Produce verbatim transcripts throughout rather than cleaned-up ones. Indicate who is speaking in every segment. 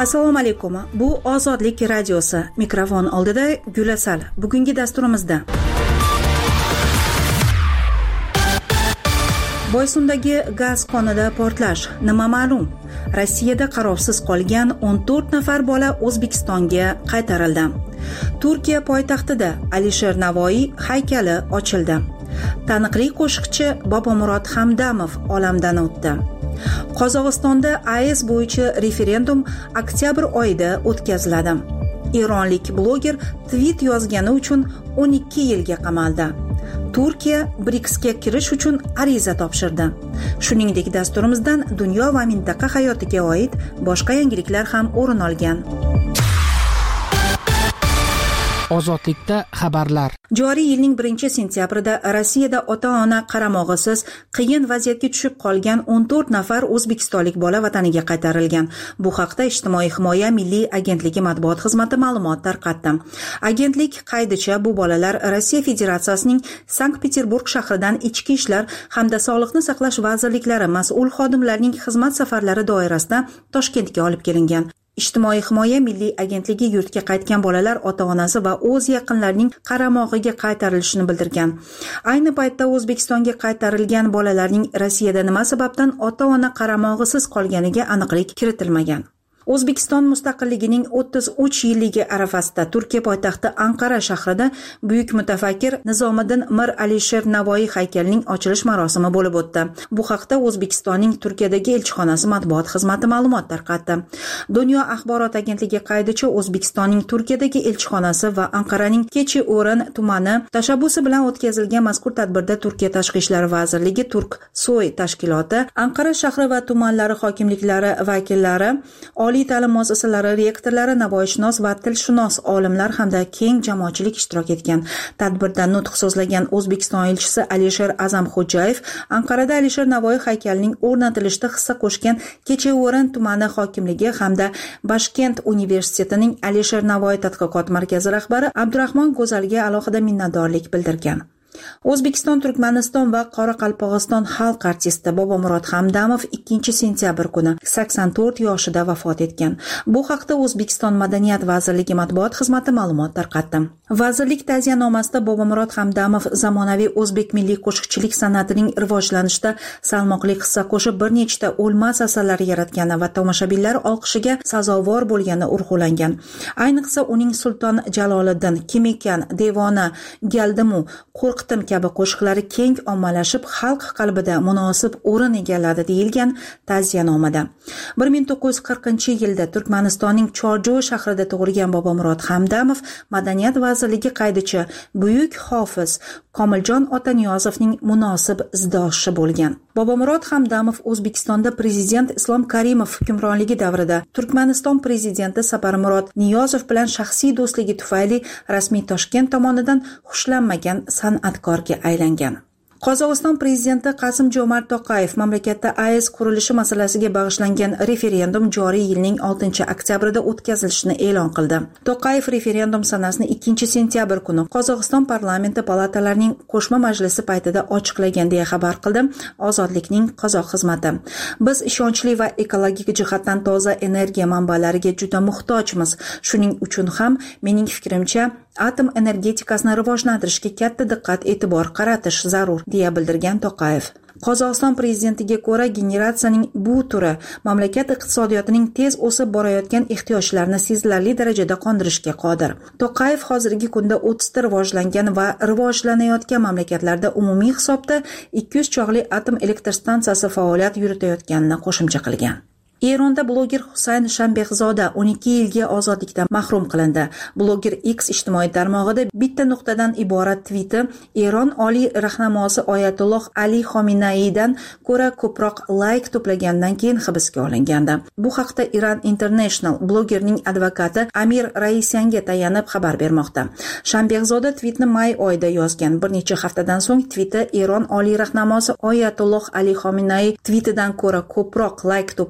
Speaker 1: Assalomu alaykum. Bu Ozodlik radiosi. Mikrofon oldida Gulasal. Bugungi dasturimizda Boysundagi gaz konida portlash. Nima ma'lum? Rossiyada qarovsiz qolgan o'n to'rt nafar bola O'zbekistonga qaytarildi. Turkiya poytaxtida Alisher Navoiy haykali ochildi. Taniqli qo'shiqchi Bobomurod Hamdamov olamdan o'tdi. Qozog'istonda A E S bo'yicha referendum oktyabr oyida o'tkaziladi. Eronlik bloger tweet yozgani uchun o'n ikki yilga qamaldi. Turkiya BRICSga kirish uchun ariza topshirdi. Shuningdek, dasturimizdan dunyo va mintaqa hayotiga oid boshqa yangiliklar ham o'rin olgan.
Speaker 2: Ozodlikda xabarlar.
Speaker 1: Joriy yilning birinchi sentyabrida Rossiyada ota-ona qaramog'isiz qiyin vaziyatga tushib qolgan o'n to'rt nafar o'zbekistonlik bola vataniga qaytarilgan. Bu haqda Ijtimoiy himoya milliy agentligi matbuot xizmati ma'lumot tarqatdi. Agentlik qaydicha bu bolalar Rossiya Federatsiyasining Sankt-Peterburg shahridan ichki ishlar hamda sog'liqni saqlash vazirliklari mas'ul xodimlarining xizmat safarlari doirasida Toshkentga olib kelingan. Ijtimoiy himoya milliy agentligi yurtga qaytgan bolalar ota-onasi va o'z yaqinlarining qaramog'iga qaytarilishini bildirgan. Ayni paytda O'zbekistonga qaytarilgan bolalarning Rossiyada nima sababdan ota-ona qaramog'isiz qolganiga aniqlik kiritilmagan. O'zbekiston mustaqilligining o'ttiz uch yilligi arafasida Turkiya poytaxti Anqara shahrida buyuk mutafakkir Nizomiddin Mir Alisher Navoiy haykalining ochilish marosimi bo'lib o'tdi. Bu haqda O'zbekistonning Turkiyadagi elchixonasi matbuot xizmati ma'lumot tarqatdi. Dunyo axborot agentligi qaydicha O'zbekistonning Turkiyadagi elchixonasi va Anqaraning Keçiören tumani tashabbusi bilan o'tkazilgan mazkur tadbirda Turkiya Tashqi ishlar vazirligi, Turk Soy tashkiloti, Anqara shahri va tumanlari hokimliklari vakillari, oliy ta'lim muassasalari rektorlari, navoiyshunos va tilshunos olimlar hamda keng jamoatchilik ishtirok etgan. Tadbirda nutq so'zlagan O'zbekiston elchisi Alisher Azamxo'jayev Anqarada Alisher Navoiy haykalining o'rnatilishida hissa qo'shgan Keçiören tumani hokimligi hamda Bashkent universitetining Alisher Navoiy tadqiqot markazi rahbari Abdurahmon Go'zalga alohida minnatdorlik bildirgan. O'zbekiston, Turkmaniston va Qoraqalpog'iston xalq artisti Bobomurod Hamdamov ikkinchi sentyabr kuni sakson to'rt yoshida vafot etgan. Bu haqda O'zbekiston Madaniyat vazirligi matbuot xizmati ma'lumot tarqatdi. Vazirlik ta'ziyanomasida Bobomurod Hamdamov zamonaviy o'zbek milliy qo'shiqchilik san'atining rivojlanishida salmoqli hissa qo'shib bir nechta o'lmas asarlar yaratgani va tomoshabinlar olqishiga sazovor bo'lgani urg'ulangan. Ayniqsa uning Sulton Jaloliddin, Kim ekan, Devona, Galdimu, Qo'rqdim kabi qo'shiqlari keng ommalashib, xalq qalbida munosib o'rin egalladi deyilgan ta'ziyanomada. bir ming to'qqiz yuz qirqinchi yilda Turkmanistonning Chorjoy shahrida tug'ilgan Bobomurod Hamdamov Madaniyat vazirligi qaydicha buyuk hofiz Komiljon Otaniyozovning munosib izdoshi bo'lgan. Bobomurod Hamdamov O'zbekistonda prezident Islom Karimov hukmronligi davrida Turkmaniston prezidenti Saparmurod Niyozov bilan shaxsiy do'stligi tufayli rasmiy Toshkent tomonidan xushlanmagan san'atkorga aylangan. Qozog'iston prezidenti Qasim-Jo'mart To'qayev mamlakatda A E S qurilishi masalasiga bag'ishlangan referendum joriy yilning oltinchi oktyabrida o'tkazilishini e'lon qildi. To'qayev referendum sanasini ikkinchi sentyabr kuni Qozog'iston parlamenti palatalarining qo'shma majlisi paytida ochiqlagan deya xabar qildi Ozodlikning qozoq xizmati. Biz ishonchli va ekologik jihatdan toza energiya manbalariga juda muhtojmiz. Shuning uchun ham mening fikrimcha atom energetikasini rivojlantirishga katta diqqat e'tibor qaratish zarur, deya bildirgan To'qayev. Qozog'iston prezidentiga ko'ra, generatsiyaning bu turi mamlakat iqtisodiyotining tez o'sib borayotgan ehtiyojlarini sezilarli darajada qondirishga qodir. To'qayev hozirgi kunda o'ttizta rivojlangan va rivojlanayotgan mamlakatlarda umumiy hisobda ikki yuz chog'li atom elektr stansiyasi faoliyat yuritayotganini qo'shimcha qilgan. Eronda bloger Husayn Shambehzoda o'n ikki yilga ozodlikdan mahrum qilindi. Bloger X ijtimoiy tarmog'ida bitta nuqtadan iborat tweeti Eron oliy rahnamosi Oyatulloh Ali Xominaydan ko'ra ko'proq like to'plagandan keyin hibsga olingandi. Bu haqda Iran International blogerning advokati Amir Raisyanga tayanib xabar bermoqda. Shambehzoda tweetni may oyida yozgan. Bir necha haftadan so'ng tweeti Eron oliy rahnamosi Oyatulloh Ali Xominay tweetidan ko'ra ko'proq like to'plagan va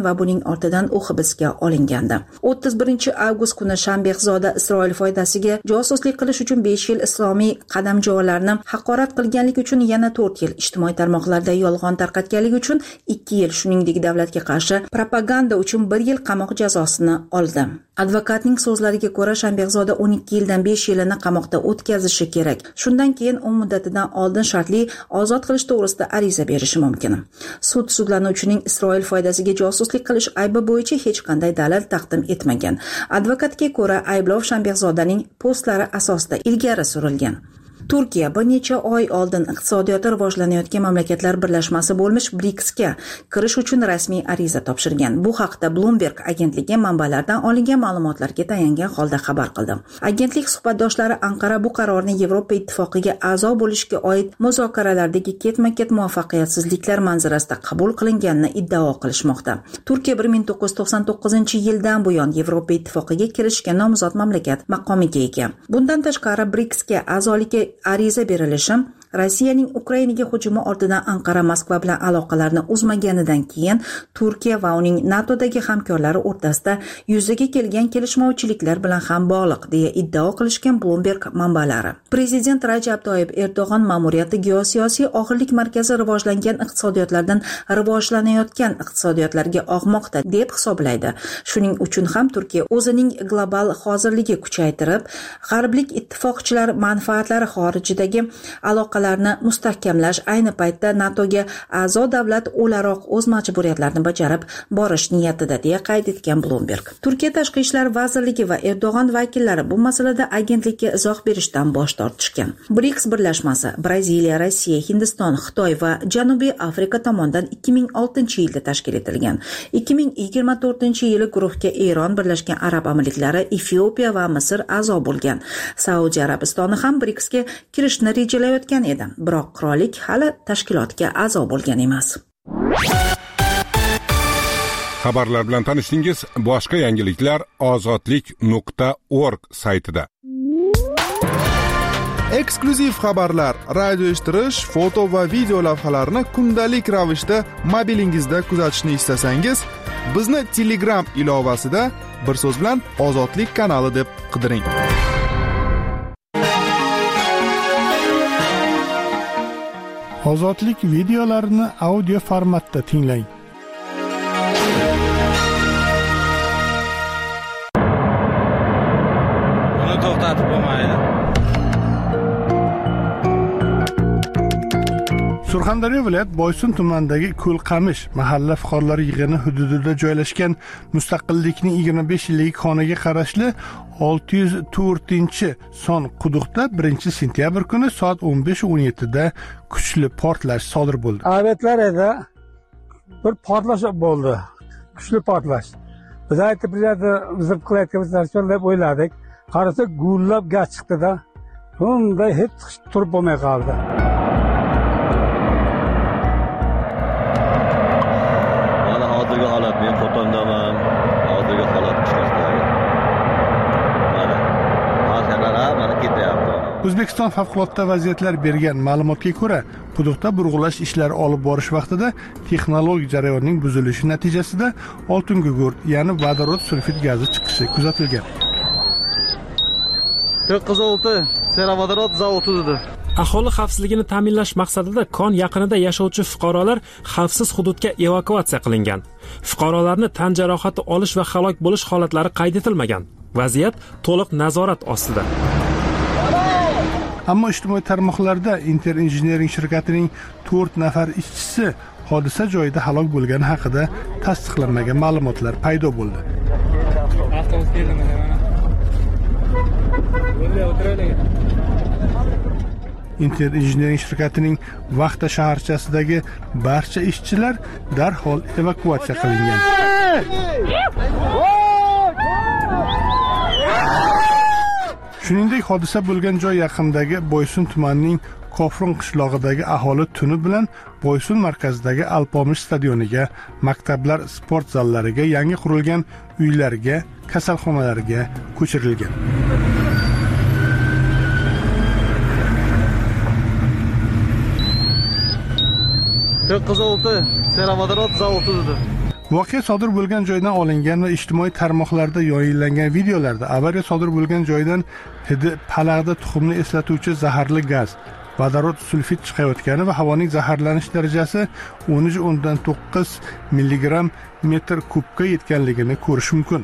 Speaker 1: va buning ortidan u hibsga olingandi. o'ttiz birinchi avgust kuni Shambexzoda Isroil foydasiga josuslik qilish uchun besh yil islomiy qadamjolarni haqorat qilganlik uchun yana to'rt yil, ijtimoiy tarmoqlarda yolg'on tarqatganlik uchun ikki yil, shuningdek davlatga qarshi propaganda uchun bir yil qamoq jazosini oldi. Advokatning so'zlariga ko'ra, Shambexzoda o'n ikki yildan besh yilini qamoqda o'tkazishi kerak. Shundan keyin u muddatidan oldin shartli ozod qilish to'g'risida ariza berishi mumkin. Sud sudlanuvchining Isroil foydasiga josuslik qilish aybi bo'yicha hech qanday dalil taqdim etmagan. Advokatga ko'ra, ayblov Shambexzodaning postlari asosida ilgari surilgan. Turkiya bir necha oy oldin iqtisodiyoti rivojlanayotgan mamlakatlar birlashmasi bo'lmish briksga kirish uchun rasmiy ariza topshirgan. Bu haqda Bloomberg agentligi manbalardan olingan ma'lumotlarga tayangan holda xabar qildi. Agentlik suhbatdoshlari Anqara bu qarorni Yevropa ittifoqiga a'zo bo'lishga oid muzokaralardagi ketma-ket muvaffaqiyatsizliklar manzarasida qabul qilinganini iddao qilishmoqda. Turkiya bir ming to'qqiz yuz to'qson to'qqizinchi yildan buyon Yevropa ittifoqiga kirishga nomzod mamlakat maqomiga ega. Bundan tashqari briksga a'zolikka ariza berilishi Rossiyaning Ukrainaga hujumi ortidan Anqara Moskva bilan aloqalarni uzmaganidan keyin Turkiya va uning NATOdagi hamkorlari o'rtasida yuzaga kelgan kelishmovchiliklar bilan ham bog'liq deya iddao qilishgan Bloomberg manbalari. Prezident Rajab Toyyib Erdo'g'on ma'muriyati geosiyosiy og'irlik markazi rivojlangan iqtisodiyotlardan rivojlanayotgan iqtisodiyotlarga og'moqda deb hisoblaydi. Shuning uchun ham Turkiya o'zining global hozirligi kuchaytirib, g'arblik ittifoqchilar manfaatlari xorijidagi aloqa larni mustahkamlash, ayni paytda NATOga a'zo davlat o'laroq o'z majburiyatlarini bajarib borish niyatida deya qayd etgan Bloomberg. Turkiya tashqi ishlar vazirligi va Erdo'g'on vakillari bu masalada agentlikka izoh berishdan bosh tortishgan. briks birlashmasi Braziliya, Rossiya, Hindiston, Xitoy va Janubiy Afrika tomonidan ikki ming oltinchi yilda tashkil etilgan. ikki ming yigirma to'rtinchi yili guruhga Eron, Birlashgan Arab Amirliklari, Efiopiya va Misr a'zo bo'lgan. Saudiya Arabistoni ham briksga kirishni rejalayotgan edi, biroq qirollik hali tashkilotga a'zo bo'lgan emas.
Speaker 3: Xabarlar bilan tanishdingiz. Boshqa yangiliklar ozodlik nuqta org saytida.
Speaker 4: Eksklyuziv xabarlar, radio eshittirish, foto va video lavhalarni kundalik ravishda mobilingizda kuzatishni istasangiz, bizni Telegram ilovasida bir so'z bilan Ozodlik kanali deb qidiring.
Speaker 5: Ozodlik videolarini audio formatda tinglang.
Speaker 6: Buni to'xtatib bo'lmaydi.
Speaker 5: Surxondaryo viloyat Boysun tumanidagi Ko'lqamish mahalla fuqarolar yig'ini hududida joylashgan Mustaqillikning yigirma besh yillik xonaga qarashli olti yuz to'rtinchi son quduqda birinchi sentyabr kuni soat o'n besh o'n yetti da kuchli portlash sodir bo'ldi.
Speaker 7: Avetlar edi. Bir portlash bo'ldi. Kuchli portlash. Biz aytib biladi, biz qilayotganimizni deb o'yladik. Qarasa gullab gaz chiqdi-da. Shunda hech turib bo'lmay qoldi.
Speaker 8: Mana hozirgi holat, men fotondaman. Hozirgi holat chiqmoqda. Mana hozirlar mana ketyapti.
Speaker 5: O'zbekiston favqulodda vaziyatlar bergan ma'lumotga ko'ra, quduqda burg'ulash ishlari olib borish vaqtida texnologik jarayonning buzilishi natijasida oltin gugurt, ya'ni vodorod sulfid gazi chiqishi kuzatilgan.
Speaker 7: to'qqiz olti serovodorod zavodidir.
Speaker 2: Aholi xavfsizligini ta'minlash maqsadida kon yaqinida yashovchi fuqarolar xavfsiz hududga evakuatsiya qilingan. Fuqarolarni tan jarohati olish va halok bo'lish holatlari qayd etilmagan. Vaziyat to'liq nazorat ostida.
Speaker 5: Ammo ijtimoiy tarmoqlarda Inter Engineering shirkatining to'rt nafar ishchisi hodisa joyida halok bo'lgani haqida tasdiqlanmagan ma'lumotlar paydo bo'ldi. Inter Engineering shirkatining Vaqta shaharchasidagi barcha ishchilar darhol evakuatsiya qilingan. Shuningdek, hodisa bo'lgan joy yaqinidagi Boysun tumanining Kofron qishlog'idagi aholi tuni bilan Boysun markazidagi Alpomish stadioniga, maktablar, sport zallariga, yangi qurilgan uylarga, kasalxonalarga ko'chirilgan.
Speaker 7: to'qqiz olti serovodorod zavodidir.
Speaker 5: Voqea sodir bo'lgan joydan olingan va ijtimoiy tarmoqlarda yoyillangan videolarda avariya sodir bo'lgan joydan hidi palag'da tuxumni eslatuvchi zaharli gaz vodorod sulfit chiqayotgani va havoning zaharlanish darajasi o'n uch o'ndan to'qqiz milligramm metr kubga yetganligini ko'rish mumkin.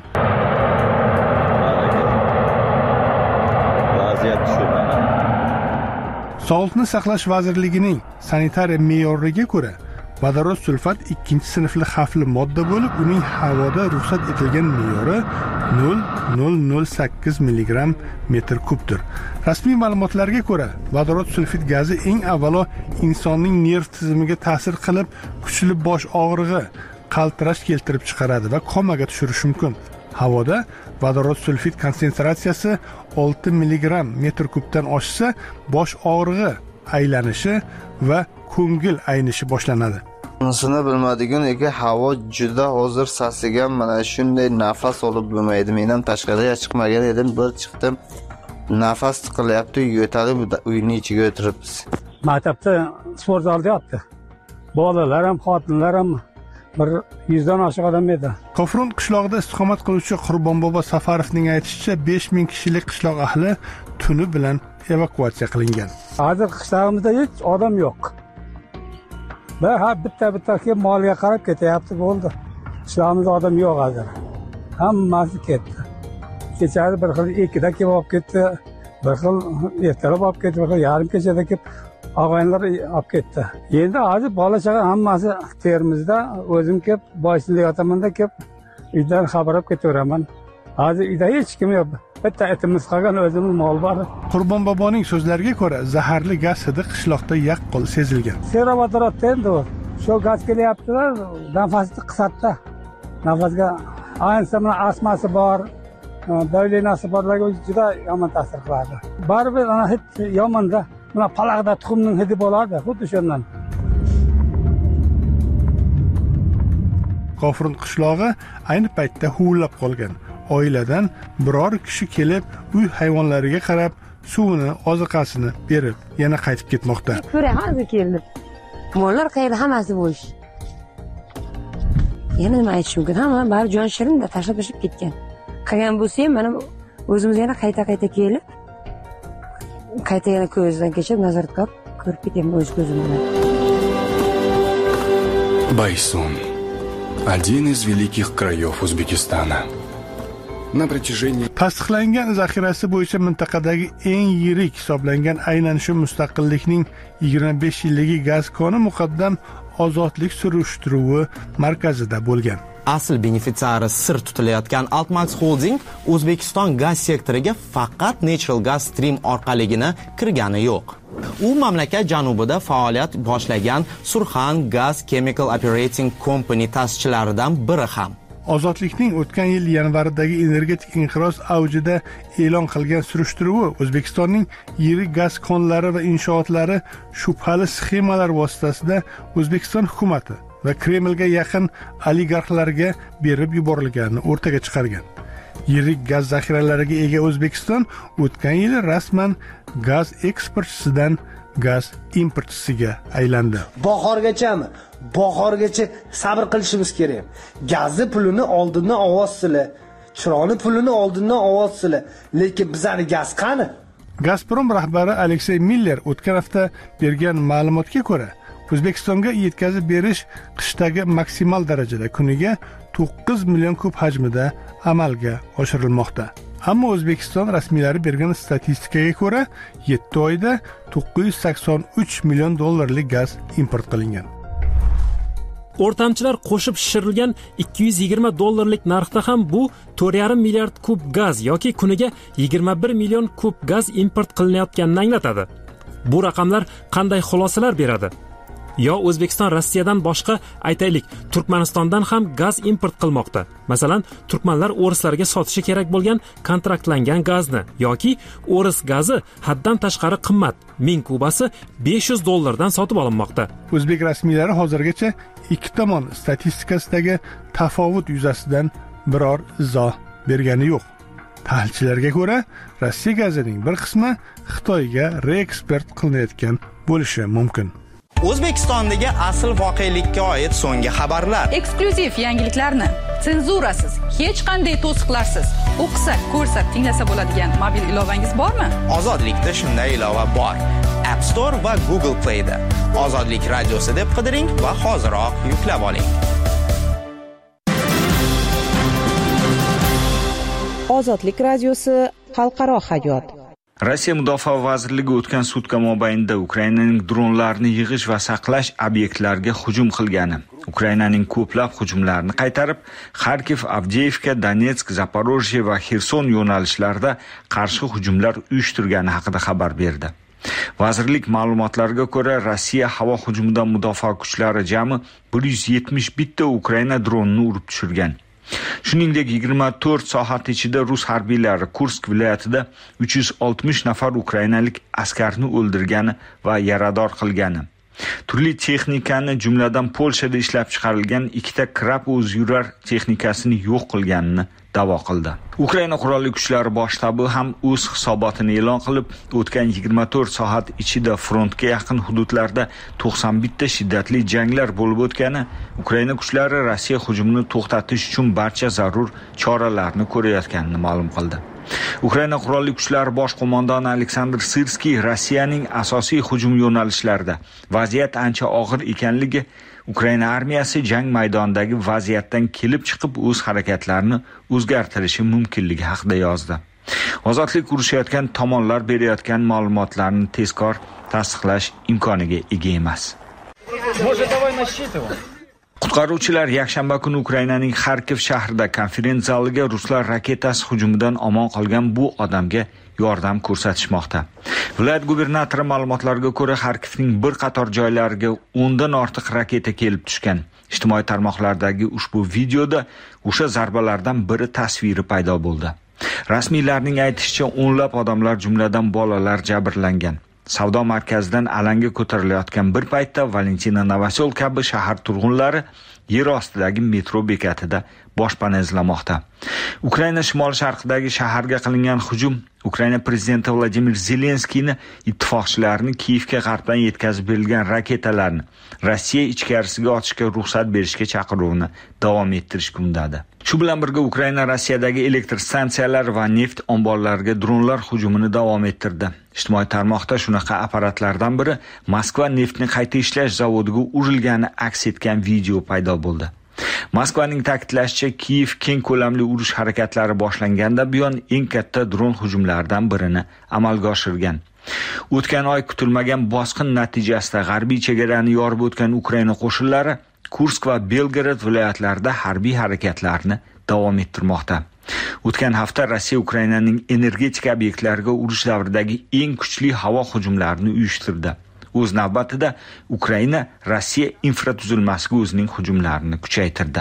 Speaker 8: Vaziyat shu.
Speaker 5: Sog'liqni saqlash vazirligining sanitariya me'yoriga ko'ra, vodorod sulfat ikkinchi sinfli xavfli modda bo'lib, uning havoda ruxsat etilgan me'yori nol nuqta nol nol sakkiz milligramm metr kubdir. Rasmiy ma'lumotlarga ko'ra, vodorod sulfit gazi eng avvalo insonning nerv tizimiga ta'sir qilib, kuchli bosh og'rig'i, qaltirash keltirib chiqaradi va komaga tushirishi mumkin. Havoda vodorod sulfit konsentratsiyasi olti milligramm metr kubdan oshsa, bosh og'rig'i, aylanishi va ko'ngil aynishi boshlanadi.
Speaker 9: Unisini bilmadigan havo juda hozir sasigan, mana shunday nafas olib bo'lmaydi. Men ham tashqariga chiqmagan edim, bir chiqdim. Nafas tiqilyapti, yo'talib uyning ichiga o'tiribmiz.
Speaker 7: Maktabda sport zalda yotdi. Bolalar ham, xotinlar ham bir yuzdan oshiq odam edi.
Speaker 5: Kofron qishlog'ida istiqomat qiluvchi Qurbonbobo Safarovning aytishicha, besh ming kishilik qishloq ahli tuni bilan evakuatsiya qilingan.
Speaker 7: Hozir qishlog'imizda hech odam yo'q. Va ha bitta-bitta kelib moliga qarab ketyapti, bo'ldi. Qishlog'imizda odam yo'q hozir. Hammasi ketdi. Kechasi bir xil ikkida kelib olib ketdi, bir xil ertalab olib ketdi, bir xil yarim kechada kelib og'aynilar olib ketdi. Endi hozir bola chaqa hammasi Termizda, o'zim kelib boshida yotaman-da kelib uydan xabar olib ketaveraman. Hozir uyda hech kim yo'q. Bitta itimiz qolgan, o'zimiz mol bor.
Speaker 5: Qurbonboboning so'zlariga ko'ra, zaharli gaz hidi qishloqda yaqqol sezilgan.
Speaker 7: Serovodorodda endi shu gaz kelyaptilar, nafasni qisatdi. Nafasga ayniqsa mana astmasi bor, davlenasi borlarga juda yomon ta'sir qiladi. Baribir ana hid yomonda, mana palag'da tuxumning hidi bo'lardi, xuddi shundan.
Speaker 5: Kofron qishlog'i ayni paytda huvillab qolgan. Oiladan biror kishi kelib, uy hayvonlariga qarab, suvini, oziqasini berib, yana qaytib ketmoqda.
Speaker 10: Ko'ra, hozir keldi. Mollar qayerda, hammasi bo'sh. Yana nima aytish mumkin? Hamma bari jon shirinda tashlab tashlab ketgan. Qilgan bo'lsa ham mana o'zimiz yana qayta-qayta kelib, qayta yana ko'zdan kechib nazorat qilib, ko'rib ketaman o'z ko'zim bilan.
Speaker 11: Байсун. Один из великих краев Узбекистана. На протяжении
Speaker 5: tasdiqlangan zaxirasi bo'yicha mintaqadagi eng yirik hisoblangan aynan shu mustaqillikning yigirma besh yilligi gaz koni muqaddam ozodlik surishtiruvi markazida bo'lgan.
Speaker 12: Asl benefitsiari sir tutilayotgan Altmax Holding O'zbekiston gaz sektoriga faqat Natural Gas Stream orqaligina kirgani yo'q. U mamlakat janubida faoliyat boshlagan Surxan Gas Chemical Operating Company ta'sischilaridan biri ham.
Speaker 5: Ozodlikning o'tgan yil yanvaridagi energetik inqiroz avjida e'lon qilgan surishtiruvi O'zbekistonning yirik gaz konlari va inshootlari shubhali sxemalar vositasida O'zbekiston hukumatı va Kremlga yaqin oligarxlarga berib yuborilganini o'rtaga chiqargan. Yirik gaz zaxiralariga ega O'zbekiston o'tgan yil rasman gaz eksportchisidan gaz importchisiga aylandi.
Speaker 13: Bahorgachami? Bahorgacha sabr qilishimiz kerak. Gazni pulini oldindan ovodsizlar, chiroqni pulini oldindan ovodsizlar. Lekin bizani gaz qani?
Speaker 5: Gazprom rahbari Aleksey Miller o'tgan hafta bergan ma'lumotga ko'ra, O'zbekistonga yetkazib berish qishdagi maksimal darajada kuniga to'qqiz million kub hajmida amalga oshirilmoqda. Ammo O'zbekiston rasmiylari bergan statistikaga ko'ra, yetti oyda to'qqiz yuz sakson uch million dollarlik gaz import qilingan.
Speaker 2: O'rtamchilar qo'shib shishirilgan ikki yuz yigirma dollarlik narxda ham bu to'rt yarim milliard kub gaz yoki kuniga yigirma bir million kub gaz import qilinayotganini anglatadi. Bu raqamlar qanday xulosalar beradi? Yo O'zbekiston Rossiyadan boshqa, aytaylik, Turkmanistondan ham gaz import qilmoqda. Masalan, turkmanlar o'rislarga sotishi kerak bo'lgan kontraktlangan gazni yoki o'ris gazi haddan tashqari qimmat, ming kubasi besh yuz dollardan sotib olinmoqda.
Speaker 5: O'zbek rasmiylari hozirgacha ikki tomon statistikasidagi tafovut yuzasidan biror izoh bergani yo'q. Tahlilchilarga ko'ra, Rossiya gazining bir qismi Xitoyga reeksport qilinayotgan bo'lishi mumkin.
Speaker 12: O'zbekistondagi asl voqelikka oid so'nggi xabarlar.
Speaker 14: Eksklyuziv yangiliklarni senzurasiz, hech qanday to'siqlarsiz o'qisa, ko'rsa, tinglasa bo'ladigan mobil ilovangiz bormi?
Speaker 12: Ozodlikda shunday ilova bor. App Store va Google Play da. Ozodlik radiosi deb qidiring va hoziroq yuklab oling.
Speaker 15: Ozodlik radiosi xalqaro hayot.
Speaker 16: Rossiya Mudofaa vazirligi o'tgan sutka mobaynida Ukrainaning dronlarni yig'ish va saqlash obyektlariga hujum qilgani, Ukrainaning ko'plab hujumlarini qaytarib, Kharkiv, Avdiivka, Donetsk, Zaporojye va Xerson yo'nalishlarida qarshi hujumlar uyushtirgani haqida xabar berdi. Vazirlik ma'lumotlariga ko'ra, Rossiya havo hujumidan mudofaa kuchlari jami bir yuz yetmish bitta Ukraina dronini urib tushirgan. Shuningdek, yigirma to'rt soat ichida rus harbiylari Kursk viloyatida uch yuz oltmish nafar ukrainalik askarni o'ldirgani va yarador qilgani, turli texnikani, jumladan Polshada ishlab chiqarilgan ikkita Krab o'zyurar texnikasini yo'q qilganini da'vo qildi. Ukraina qurolli kuchlari bosh shtabi ham o'z hisobotini e'lon qilib, o'tgan yigirma to'rt soat ichida frontga yaqin hududlarda to'qson bitta shiddatli janglar bo'lib o'tgani, Ukraina kuchlari Rossiya hujumini to'xtatish uchun barcha zarur choralarni ko'rayotganini ma'lum qildi. Ukraina qurolli kuchlari bosh qo'mondoni Aleksandr Sirskiy Rossiyaning asosiy hujum yo'nalishlarida vaziyat ancha og'ir ekanligi, Ukraina armiyasi jang maydonidagi vaziyatdan kelib chiqib o'z harakatlarini o'zgartirishi mumkinligi haqida yozdi. Ozodlik urushayotgan tomonlar berayotgan ma'lumotlarni tezkor tasdiqlash imkoniga ega emas. Qutqaruvchilar yakshanba kuni Ukrainaning Kharkiv shahrida konferensiya zaliga ruslar raketasi hujumidan omon qolgan bu odamga yordam ko'rsatishmoqda. Viloyat gubernatori ma'lumotlariga ko'ra, Kharkivning bir qator joylariga o'ndan ortiq raketa kelib tushgan. Ijtimoiy tarmoqlardagi ushbu videoda o'sha zarbalardan biri tasviri paydo bo'ldi. Rasmiylarning aytishicha, o'nlab odamlar, jumladan bolalar jabrlangan. Savdo markazidan alanga ko'tarilayotgan bir paytda Valentina Novosel kabi shahar turg'unlari yer ostidagi metro bekatida boshpana izlamoqda. Ukraina shimol-sharqidagi shaharga qilingan hujum Ukraina prezidenti Vladimir Zelenskiyni ittifoqchilarini Kiyevga g'arbdan yetkazib berilgan raketalarni Rossiya ichkarisiga otishga ruxsat berishga chaqiruvini davom ettirishga undadi. Shu bilan birga Ukraina Rossiyadagi elektr stansiyalar va neft omborlariga dronlar hujumini davom ettirdi. Ijtimoiy tarmoqda shunaqa apparatlardan biri Moskva neftni qayta ishlash zavodiga urilgani aks etgan video paydo bo'ldi. Moskvaning ta'kidlashicha, Kiyev keng ko'lamli urush harakatlari boshlangandan buyon eng katta dron hujumlaridan birini amalga oshirgan. O'tgan oy kutilmagan bosqin natijasida g'arbiy chegarani yorib o'tgan Ukraina qo'shinlari Kursk va Belgorod viloyatlarida harbiy harakatlarni davom ettirmoqda. O'tgan hafta Rossiya Ukrainaning energetika obyektlariga urush davridagi eng kuchli havo hujumlarini uyushtirdi. O'z navbatida Ukraina Rossiya infratuzilmasiga o'zining hujumlarini kuchaytirdi.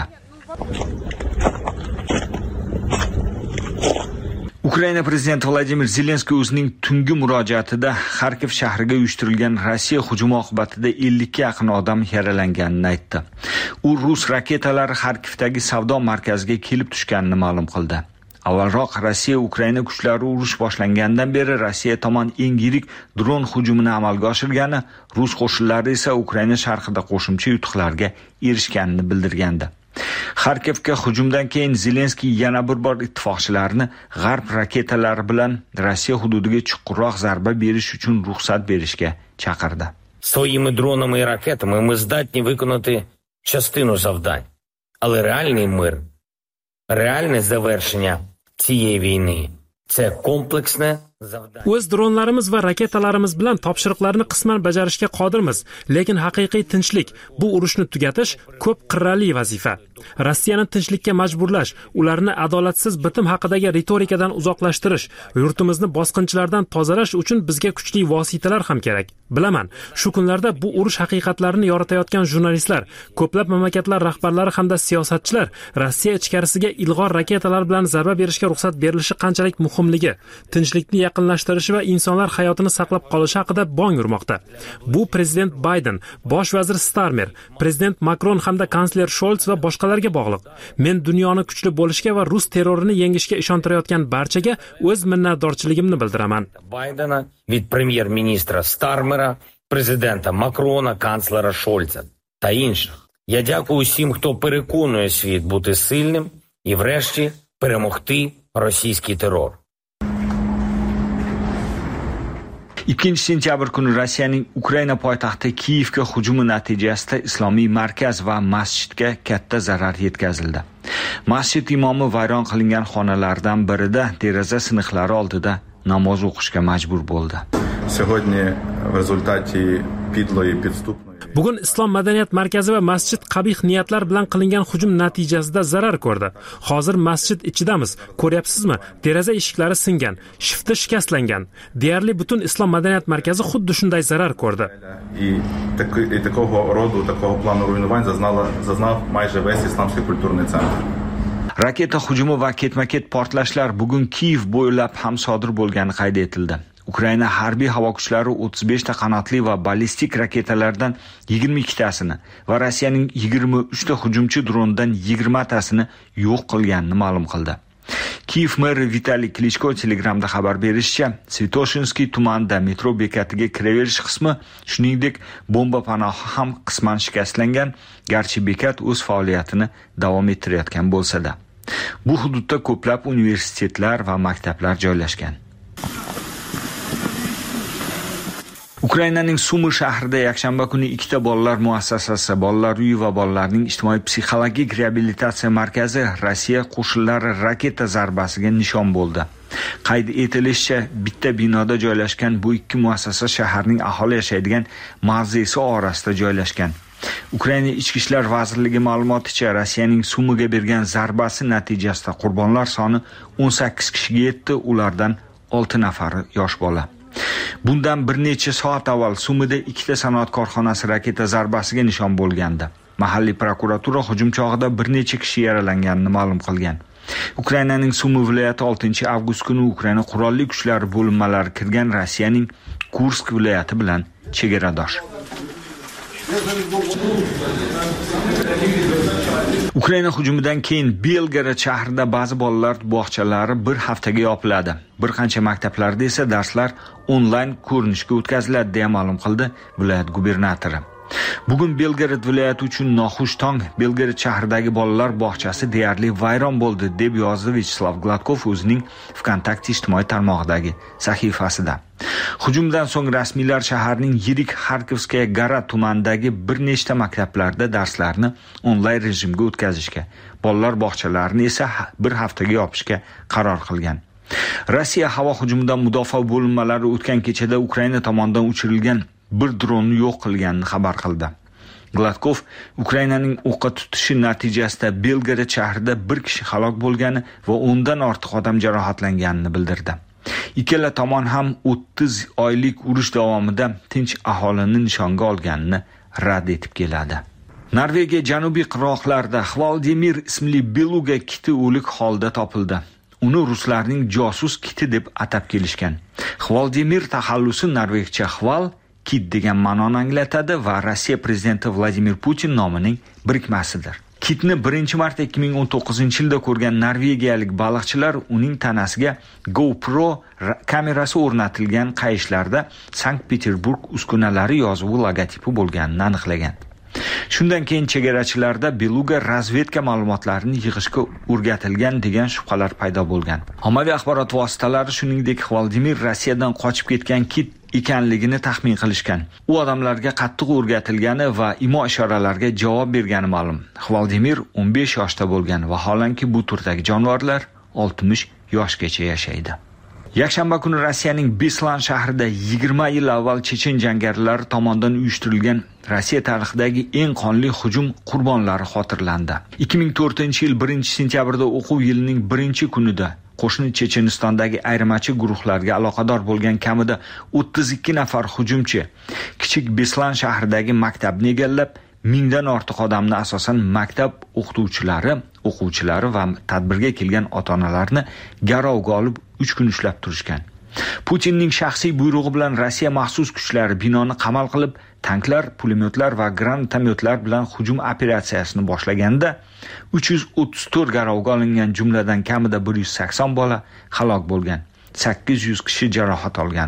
Speaker 16: Ukraina prezidenti Vladimir Zelenskiy o'zining tungi murojaatida Kharkiv shahriga uyushtirilgan Rossiya hujumi oqibatida ellikka yaqin odam yaralanganini aytdi. U rus raketalari Kharkivdagi savdo markaziga kelib tushganini ma'lum qildi. Avvalroq Rossiya Ukraina kuchlari urush boshlangandan beri Rossiya tomon eng yirik dron hujumini amalga oshirgani, rus qo'shinlari esa Ukraina sharqida qo'shimcha yutuqlarga erishganini bildirgandi. Kharkivga hujumdan keyin Zelenskiy yana bir bor ittifoqchilarni g'arb raketalari bilan Rossiya hududiga chuqurroq zarba berish uchun ruxsat berishga chaqirdi.
Speaker 17: Своїми дронами і ракетами ми здатні виконати частину завдань. Але реальний мир, реальне завершення цієї війни – це комплексне завдання.
Speaker 2: O'z dronlarimiz va raketalarimiz bilan topshiriqlarni qisman bajarishga qodirmiz, lekin haqiqiy tinchlik, bu urushni tugatish ko'p qirrali vazifa. Rossiyani tinchlikka majburlash, ularni adolatsiz bitim haqidagi ritorikadan uzoqlashtirish, yurtimizni bosqinchilardan tozalash uchun bizga kuchli vositalar ham kerak. Bilaman, shu kunlarda bu urush haqiqatlarini yoritayotgan jurnalistlar, ko'plab mamlakatlar rahbarlari hamda siyosatchilar Rossiya ichkarisiga ilg'or raketalar bilan zarba berishga ruxsat berilishi qanchalik muhimligi, tinchlikni yaqinlashtirishi va insonlar hayotini saqlab qolishi haqida bong urmoqda. Bu prezident Bayden, bosh vazir Starmer, prezident Makron hamda kansler Scholz va boshqalarga bog'liq. Men dunyoni kuchli bo'lishga va rus terrorini yengishga ishontirayotgan barchaga o'z minnatdorchiligimni bildiraman.
Speaker 17: Байдена, від прем'єр-міністра Стармера президента Макрона, канцлера Шольца та інших. Я дякую всім, хто переконує світ бути сильним і врешті перемогти російський терор.
Speaker 16: ikkinchi sentyabr kuni Rossiyaning Ukraina poytaxti Kiyevga hujumi natijasida islomiy markaz va masjidga katta zarar yetkazildi. Masjid imomi vayron qilingan xonalardan birida deraza siniqlari oldida namoz o'qishga majbur bo'ldi.
Speaker 18: Сьогодні в результаті підлої підступної
Speaker 2: Bugun Islom madaniyat markazi va masjid qabih niyatlar bilan qilingan hujum natijasida zarar ko'rdi. Hozir masjid ichidamiz. Ko'ryapsizmi? Deraza eshiklari singan, shifti shikastlangan. Deyarli butun Islom madaniyat markazi xuddi shunday zarar ko'rdi.
Speaker 18: І, таки, і такого роду, такого плану руйнувань зазнала, зазнав майже весь ісламський культурний центр.
Speaker 16: Raketa hujumi va ketma-ket portlashlar bugun Kiyev bo'ylab ham sodir bo'lgani qayd etildi. Ukraina harbiy havo kuchlari o'ttiz besh ta qanotli va ballistik raketalardan yigirma ikki tasini va Rossiyaning yigirma uch ta hujumchi drondan yigirma tasini yo'q qilganini ma'lum qildi. Kiyev meri Vitaliy Klitschko Telegramda xabar berishicha, Svitoshinsky tumanida metro bekatiga kiraverish qismi, shuningdek, bomba panohi ham qisman shikastlangan, garchi bekat o'z faoliyatini davom ettirayotgan bo'lsa-da. Bu hududda ko'plab universitetlar va maktablar joylashgan. Ukrainaning Sumi shahrida yakshanba kuni ikkita bolalar muassasasi, bolalar uyi va bolalarning ijtimoiy psixologik reabilitatsiya markazi Rossiya qo'shinlari raketa zarbasiga nishon bo'ldi. Qayd etilishicha, bitta binoda joylashgan bu ikki muassasa shaharning aholi yashaydigan mavzesi orasida joylashgan. Ukraina Ichki ishlar vazirligi ma'lumoticha, Rossiyaning Sumiga bergan zarbasi natijasida qurbonlar soni o'n sakkiz kishiga yetdi, ulardan olti nafari yosh bola. Bundan bir necha soat avval Sumida ikkita sanoat korxonasi raketa zarbasiga nishon bo'lgandi. Mahalliy prokuratura hujum chog'ida bir necha kishi yaralanganini ma'lum qilgan. Ukrainaning Sumi viloyati oltinchi avgust kuni Ukraina qurolli kuchlari bo'linmalari kirgan Rossiyaning Kursk viloyati bilan chegaradosh. Ukraina hujumidan keyin Belgorod shahrida ba'zi bolalar bog'chalari bir haftaga yopiladi. Bir qancha maktablarda esa darslar onlayn ko'rinishga o'tkaziladi, deya ma'lum qildi viloyat gubernatori. Bugun Belgorod viloyati uchun noxush tong. Belgorod shahridagi bolalar bog'chasi deyarli vayron bo'ldi, deb yozdi Vyacheslav Gladkov o'zining VKontakte ijtimoiy tarmog'idagi sahifasida. Hujumdan so'ng rasmiylar shaharning yirik Xarkovskaya Gora tumanidagi bir nechta maktablarda darslarni onlayn rejimga o'tkazishga, bolalar bog'chalarini esa bir haftaga yopishga qaror qilgan. Rossiya havo hujumidan mudofaa bo'linmalari o'tgan kechada Ukraina tomonidan uchirilgan bir dronni yo'q qilganini xabar qildi. Gladkov Ukrainaning o'qqa tutishi natijasida Belgorod shahrida bir kishi halok bo'lgani va o'ndan ortiq odam jarohatlanganini bildirdi. Ikkala tomon ham o'ttiz oylik urush davomida tinch aholini nishonga olganini rad etib keladi. Norvegiya janubiy qirg'oqlarida Hvaldimir ismli beluga kiti o'lik holda topildi. Uni ruslarning josus kiti deb atab kelishgan. Hvaldimir taxallusi norvegcha Hval kit degan ma'noni anglatadi va Rossiya prezidenti Vladimir Putin nomining birikmasidir. Kitni birinchi marta ikki ming o'n to'qqizinchi yilda ko'rgan norvegiyalik baliqchilar uning tanasiga GoPro kamerasi o'rnatilgan qayishlarda Sankt-Peterburg uskunalari yozuvi logotipi bo'lganini aniqlagan. Shundan keyin chegarachilarda beluga razvedka ma'lumotlarini yig'ishga o'rgatilgan degan shubhalar paydo bo'lgan. Ommaviy axborot vositalari shuningdek Hvaldimir Rossiyadan qochib ketgan kit ekanligini taxmin qilishgan. U odamlarga qattiq o'rgatilgani va imo ishoralarga javob bergani ma'lum. Hvaldimir o'n besh yoshda bo'lgan va holanki bu turdagi jonivorlar oltmish yoshgacha yashaydi. Yakshanba kuni Rossiyaning Beslan shahrida yigirma yil avval chechen jangarilari tomonidan uyushtirilgan Rossiya tarixidagi eng qonli hujum qurbonlari xotirlandi. ikki ming to'rtinchi yil birinchi sentyabrda o'quv yilining birinchi kunida qo'shni Chechenistondagi ayirmachi guruhlarga aloqador bo'lgan kamida o'ttiz ikki nafar hujumchi kichik Beslan shahridagi maktabni egallab, mingdan ortiq odamni asosan maktab o'qituvchilari, o'quvchilari va tadbirga kelgan ota-onalarni garovga olib uch kun ushlab turishgan. Putinning shaxsiy buyrug'i bilan Rossiya maxsus kuchlari binoni qamal qilib, tanklar, pulemyotlar va granatometlar bilan hujum operatsiyasini boshlaganda uch yuz o'ttiz to'rt garovga olingan, jumladan kamida bir yuz sakson bola halok bo'lgan, sakkiz yuz kishi jarohat olgandi.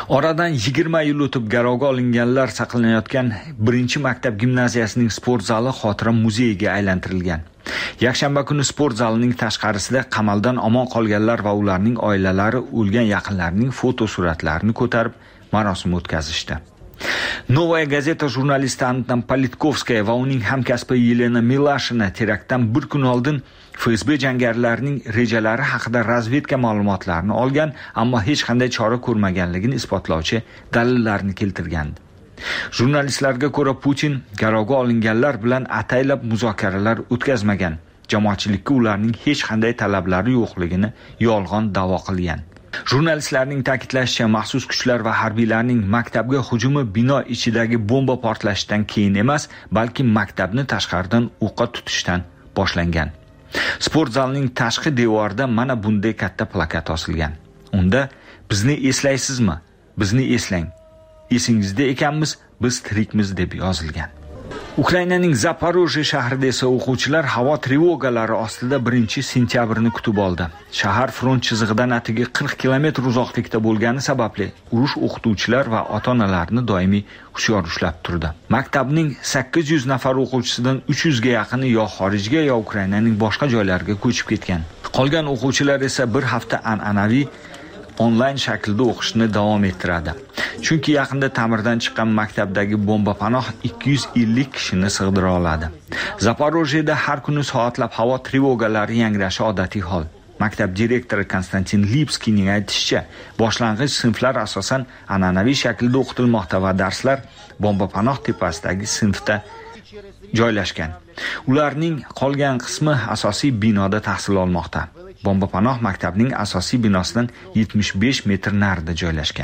Speaker 16: Oradan yigirma yil o'tib garovga olinganlar saqlanayotgan birinchi maktab gimnaziyasining sport zali xotira muzeyiga aylantirilgan. Yakshanba kuni sport zalining tashqarisida qamaldan omon qolganlar va ularning oilalari o'lgan yaqinlarining foto suratlarini ko'tarib marosim o'tkazishdi. Novaya gazeta jurnalisti Anna Politkovskaya va uning hamkasbi Yelena Milashina teraktdan bir kun oldin F S B jangarilarining rejalari haqida razvedka ma'lumotlarini olgan, ammo hech qanday chora ko'rmaganligini isbotlovchi dalillarni keltirgandi. Jurnalistlarga ko'ra Putin garovga olinganlar bilan ataylab muzokaralar o'tkazmagan, jamoatchilikka ularning hech qanday talablari yo'qligini yolg'on da'vo qilgan. Jurnalistlarning ta'kidlashicha, maxsus kuchlar va harbiylarning maktabga hujumi bino ichidagi bomba portlashidan keyin emas, balki maktabni tashqaridan o'qqa tutishdan boshlangan. Sport zalining tashqi devorida mana bunday katta plakat osilgan. Unda bizni eslaysizmi? Bizni eslang. Esingizda ekanmiz, biz tirikmiz deb yozilgan. Ukrainaning Zaporojye shahrida esa o'quvchilar havo trevogalari ostida birinchi sentyabrni kutib oldi. Shahar front chizig'idan atigi qirq kilometr uzoqlikda bo'lgani sababli urush o'qituvchilar va ota-onalarni doimiy hushyor ushlab turdi. Maktabning sakkiz yuz nafar o'quvchisidan uch yuz ga yaqini yo xorijga yo Ukrainaning boshqa joylariga ko'chib ketgan. Qolgan o'quvchilar esa bir hafta an'anaviy onlayn shaklda o'qishni davom ettiradi. Chunki yaqinda ta'mirdan chiqqan maktabdagi bomba panoh ikki yuz ellik kishini sig'dira oladi. Zaporojyeda har kuni soatlab havo trevogalari yangrashi odatiy hol. Maktab direktori Konstantin Lipskiyning aytishicha, boshlang'ich sinflar asosan an'anaviy shaklda o'qitilmoqda va darslar bomba panoh tepasidagi sinfda joylashgan. Ularning qolgan qismi asosiy binoda tahsil olmoqda. Bomba panoh maktabning asosiy binosidan yetmish besh metr narida joylashgan.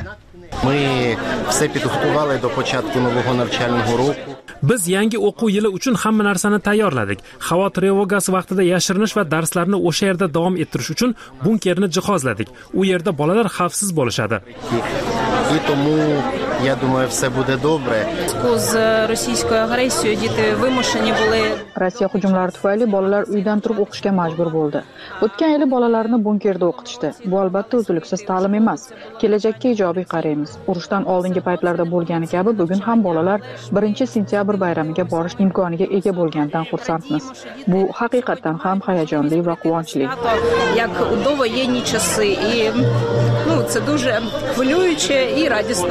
Speaker 2: Biz yangi o'quv yili uchun hamma narsani tayyorladik. Havo trevogasi vaqtida yashirinish va darslarni o'sha yerda davom ettirish uchun bunkerni jihozladik. U yerda bolalar xavfsiz bo'lishadi.
Speaker 19: Я думаю, все буде добре.
Speaker 20: З російською агресією діти вимушені були. Rossiya hujumlari tufayli bolalar uydan turib o'qishga majbur bo'ldi. O'tgan yili bolalarni bunkerda o'qitishdi. Bu albatta uzluksiz ta'lim emas. Kelajakka ijobiy qaraymiz. Urushdan oldingi paytlarda bo'lgani kabi bugun ham bolalar birinchi sentyabr bayramiga borish imkoniga ega bo'lgandan xursandmiz. Bu haqiqatan ham hayajonli va quvonchli. Як у довоєнні часи і ну це дуже хвилююче і радісно.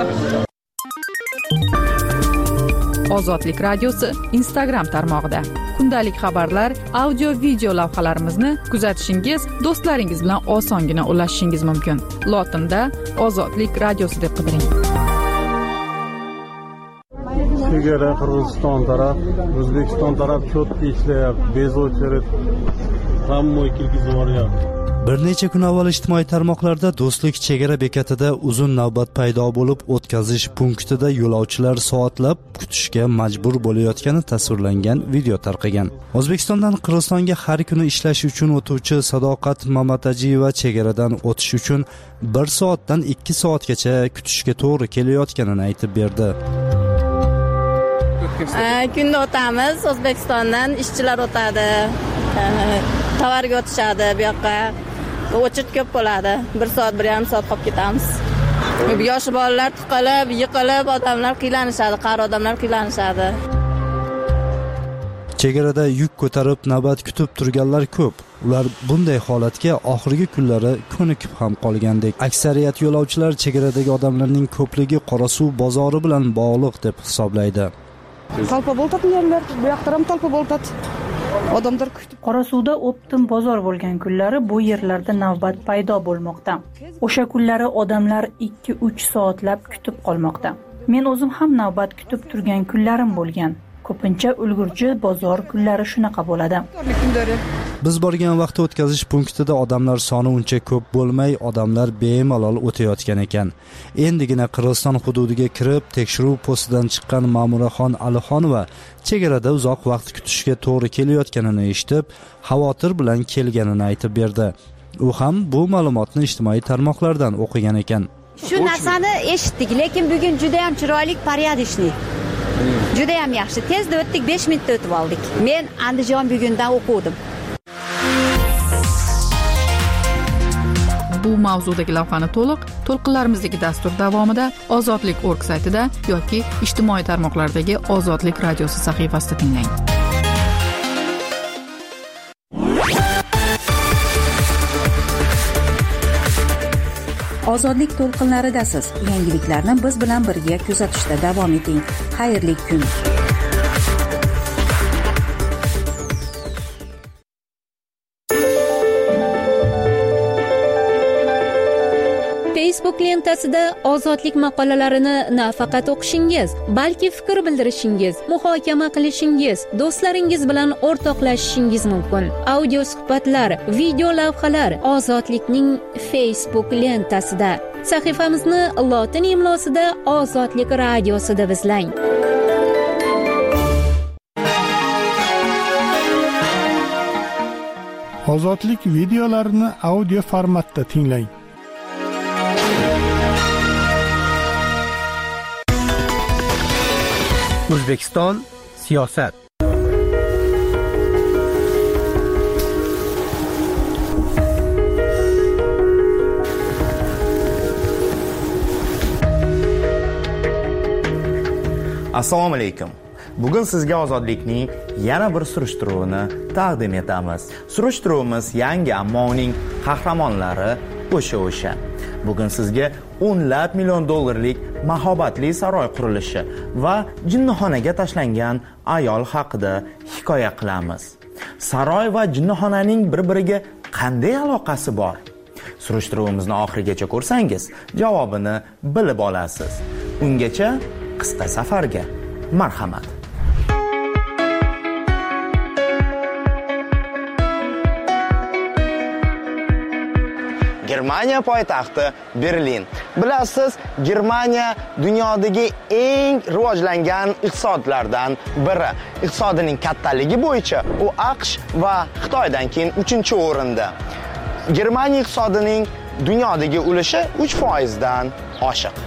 Speaker 14: Ozodlik radiosi Instagram tarmog'ida. Kundalik xabarlar, audio, video lavhalarimizni kuzatishingiz, do'stlaringiz bilan osongina ulashishingiz mumkin. Lotinda Ozodlik radiosi deb qidiring.
Speaker 5: Chegara Qirg'iziston taraf, O'zbekiston taraf cho'tqa ishlayapti, bezocherit hamma kirgizib yuboryapti.
Speaker 21: Bir necha kun avval ijtimoiy tarmoqlarda Do'stlik chegara bekatida uzun navbat paydo bo'lib, o'tkazish punktida yo'lovchilar soatlab kutishga majbur bo'layotgani tasvirlangan video tarqagan. O'zbekistondan Qirg'izistonga har kuni ishlash uchun o'tuvchi Sadoqat Mamatajiyeva chegaradan o'tish uchun bir soatdan ikki soatgacha kutishga to'g'ri kelayotganini aytib berdi.
Speaker 22: Kunda o'tamiz, O'zbekistondan ishchilar o'tadi. Tovarga o'tishadi bu yoqqa. O'chit ko'p bo'ladi. bir soat, bir yarim soat qolib ketamiz. Yosh bolalar tiqilib, yiqilib, odamlar qiylanishadi, qari odamlar qiylanishadi.
Speaker 21: Chegarada yuk ko'tarib navbat kutib turganlar ko'p. Ular bunday holatga oxirgi kunlari ko'nikib ham qolgandek. Aksariyat yo'lovchilar chegaradagi odamlarning ko'pligi Qorasuv bozori bilan bog'liq deb hisoblaydi.
Speaker 23: Talpa bo'ltadi yerlar, bu yoqda ham talpa bo'ltadi. Odamlar kutib. Qorasuvda optim bozor bo'lgan kunlari bu yerlarda navbat paydo bo'lmoqda. O'sha kunlari odamlar ikki uch soatlab kutib qolmoqda. Men o'zim ham navbat kutib turgan kunlarim bo'lgan. Ko'pincha ulgurji bozor kunlari shunaqa bo'ladi.
Speaker 21: Biz borgan vaqtda o'tkazish punktida odamlar soni uncha ko'p bo'lmay, odamlar bemalol o'tayotgan ekan. Endigina Qirg'iziston hududiga kirib, tekshiruv postidan chiqqan Ma'muraxon Alixonova chegarada uzoq vaqt kutishga to'g'ri kelayotganini eshitib, xavotir bilan kelganini aytib berdi. U ham bu ma'lumotni ijtimoiy tarmoqlardan o'qigan ekan.
Speaker 24: Shu narsani eshitdik, lekin bugun juda ham chiroyli, porядочный. Juda ham yaxshi. Tezda o'tdik, besh minutda o'tib oldik. Men Andijon bugundan o'qidim.
Speaker 14: Bu mavzudagi lavhani to'liq to'lqinlarimizdagi dastur davomida ozodlik org saytida yoki ijtimoiy tarmoqlardagi Ozodlik radiosi sahifasida tinglang.
Speaker 15: Ozodlik to'lqinlaridasiz. Yangiliklarni biz bilan birga kuzatishda davom eting. Xayrli kun.
Speaker 1: Facebook lentasida ozodlik maqolalarini nafaqat o'qishingiz, balki fikr bildirishingiz, muhokama qilishingiz, do'stlaringiz bilan o'rtoqlashishingiz mumkin. Audio suhbatlar, video lavhalar Ozodlikning Facebook lentasida. Sahifamizni lotin imlosida Ozodlik radiosida izlang.
Speaker 5: Ozodlik videolarini audio formatda tinglang.
Speaker 3: O'zbekiston siyosat.
Speaker 12: Assalomu alaykum. Bugun sizga ozodlikning yana bir surishtiruvini taqdim etamiz. Surishtiruvimiz yangi, ammo uning qahramonlari o'sha o'sha. Bugun sizga o'nlab million dollarlik mahobatli saroy qurilishi va jinnixonaga tashlangan ayol haqida hikoya qilamiz. Saroy va jinnixonaning bir-biriga qanday aloqasi bor? Surishtiruvimizni oxirigacha ko'rsangiz, javobini bilib olasiz. Ungacha qisqa safarga marhamat. Germaniya poytaxti Berlin. Bilasiz, Germaniya dunyodagi eng rivojlangan iqtisodlardan biri. Iqtisodining kattaligi bo'yicha u AQSh va Xitoydan keyin uchinchi o'rinda. Germaniya iqtisodining dunyodagi ulushi uch foizdan oshiq.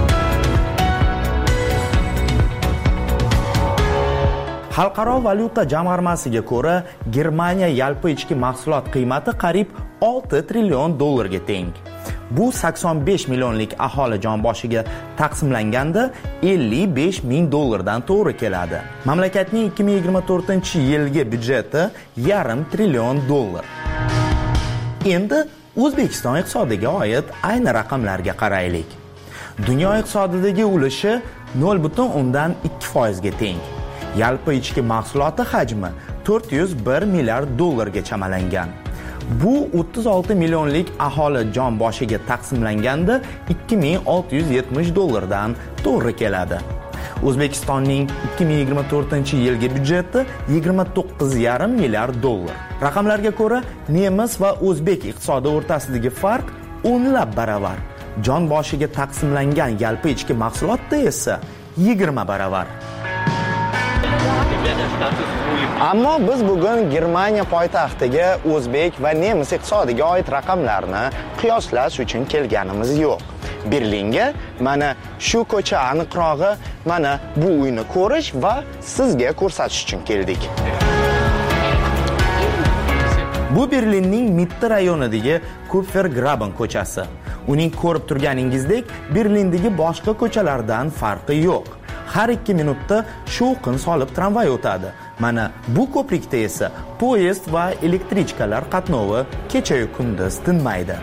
Speaker 12: Xalqaro valyuta jamg'armasiga ko'ra, Germaniya yalpi ichki mahsulot qiymati qariyb olti trillion dollarga teng. Bu sakson besh millionlik aholi jon boshiga taqsimlanganda ellik besh ming dollardan to'g'ri keladi. Mamlakatning ikki ming yigirma to'rtinchi yilgi byudjeti yarim trillion dollar. Endi O'zbekiston iqtisodiga oid ayni raqamlarga qaraylik. Dunyo iqtisodidagi ulushi nol butun o'ndan ikki foizga teng. Yalpi ichki mahsuloti hajmi to'rt yuz bir milliard dollarga chamalangan. Bu o'ttiz olti millionlik aholi jon boshiga taqsimlanganda ikki ming olti yuz yetmish dollardan to'g'ri keladi. O'zbekistonning ikki ming yigirma to'rtinchi yilgi byudjeti yigirma to'qqiz yarim milliard dollar. Raqamlarga ko'ra, nemis va o'zbek iqtisodi o'rtasidagi farq o'nlab baravar. Jon boshiga taqsimlangan yalpi ichki mahsulotda esa yigirma baravar. Ammo biz bugun Germaniya poytaxtiga o'zbek va nemis iqtisodiga oid raqamlarni qiyoslash uchun kelganimiz yo'q. Berlinga mana shu ko'cha, aniqrog'i mana bu uyni ko'rish va sizga ko'rsatish uchun keldik. Bu Berlinning Mitte rayonidagi Kupfergraben ko'chasi. Uning ko'rib turganingizdek Berlindagi boshqa ko'chalardan farqi yo'q. Har ikki minutda shovqin solib tramvay o'tadi. Mana bu ko'prikda esa poyezd va elektrichkalar qatnovi kecha-yu kunduz tinmaydi.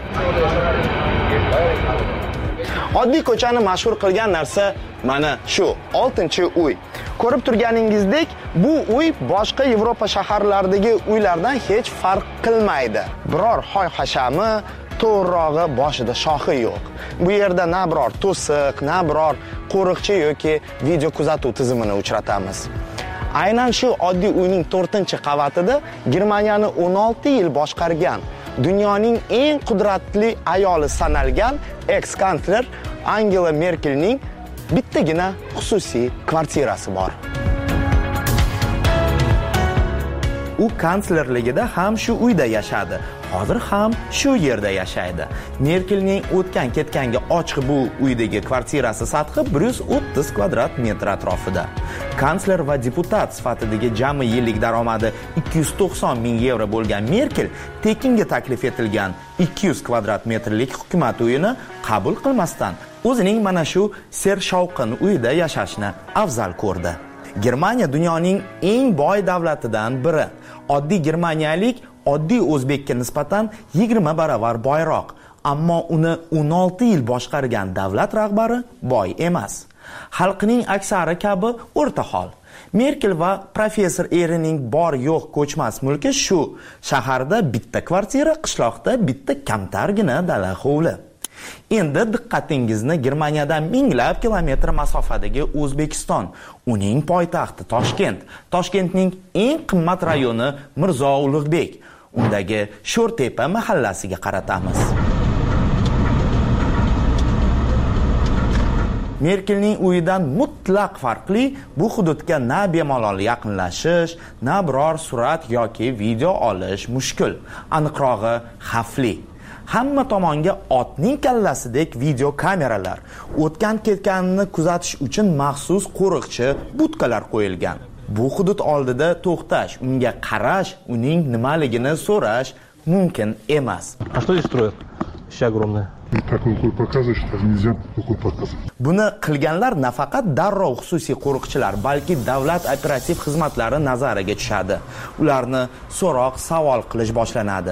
Speaker 12: Oddiy ko'chani mashhur qilgan narsa mana shu oltinchi uy. Ko'rib turganingizdek, bu uy boshqa Yevropa shaharlaridagi uylardan hech farq qilmaydi. Biror hoy-hashami, to'g'rirog'i boshida shoxi yo'q. Bu yerda na biror to'siq, na biror qo'riqchi yoki video kuzatuv tizimini uchratamiz. Aynan shu oddiy uyning to'rtinchi qavatida Germaniyani o'n olti yil boshqargan, dunyoning eng qudratli ayoli sanalgan eks-kansler Angela Merkelning bittagina xususiy kvartirasi bor. U kanslerligida ham shu uyda yashadi. hozir ham shu yerda yashaydi. Merkelning o'tgan ketganga ochiq bu uydagi kvartirasi sathi bir yuz o'ttiz kvadrat metr atrofida. Kansler va deputat sifatidagi jami yillik daromadi ikki yuz to'qson ming yevro bo'lgan Merkel tekinga taklif etilgan ikki yuz kvadrat metrlik hukumat uyini qabul qilmasdan o'zining mana shu sershovqin uyda yashashni afzal ko'rdi. Germaniya dunyoning eng boy davlatidan biri. Oddiy germaniyalik oddiy o'zbekka nisbatan yigirma baravar boyroq, ammo uni o'n olti yil boshqargan davlat rahbari boy emas. Xalqining aksari kabi o'rta hol. Merkel va professor erining bor yo'q ko'chmas mulki shu. Shaharda bitta kvartira, qishloqda bitta kamtargina dala hovli. Endi diqqatingizni Germaniyadan minglab kilometr masofadagi O'zbekiston, uning poytaxti Toshkent, Toshkentning eng qimmat rayoni Mirzo Ulug'bek, undagi Sho'rtepa mahallasiga qaratamiz. Merkelning uyidan mutlaq farqli bu hududga na bemalol yaqinlashish, na biror surat yoki video olish mushkul, aniqrog'i xavfli. Hamma tomonga otning kallasidek video kameralar, o'tgan ketganini kuzatish uchun maxsus qo'riqchi budkalar qo'yilgan. Bu hudud oldida to'xtash, unga qarash, uning nimaligini so'rash mumkin emas.
Speaker 4: А что здесь строят? Вообще огромное.
Speaker 6: Так рукой показываешь, что нельзя рукой показывать.
Speaker 12: Buni qilganlar nafaqat darrov xususiy qo'riqchilar, balki davlat operativ xizmatlari nazariga tushadi. Ularni so'roq, savol qilish boshlanadi.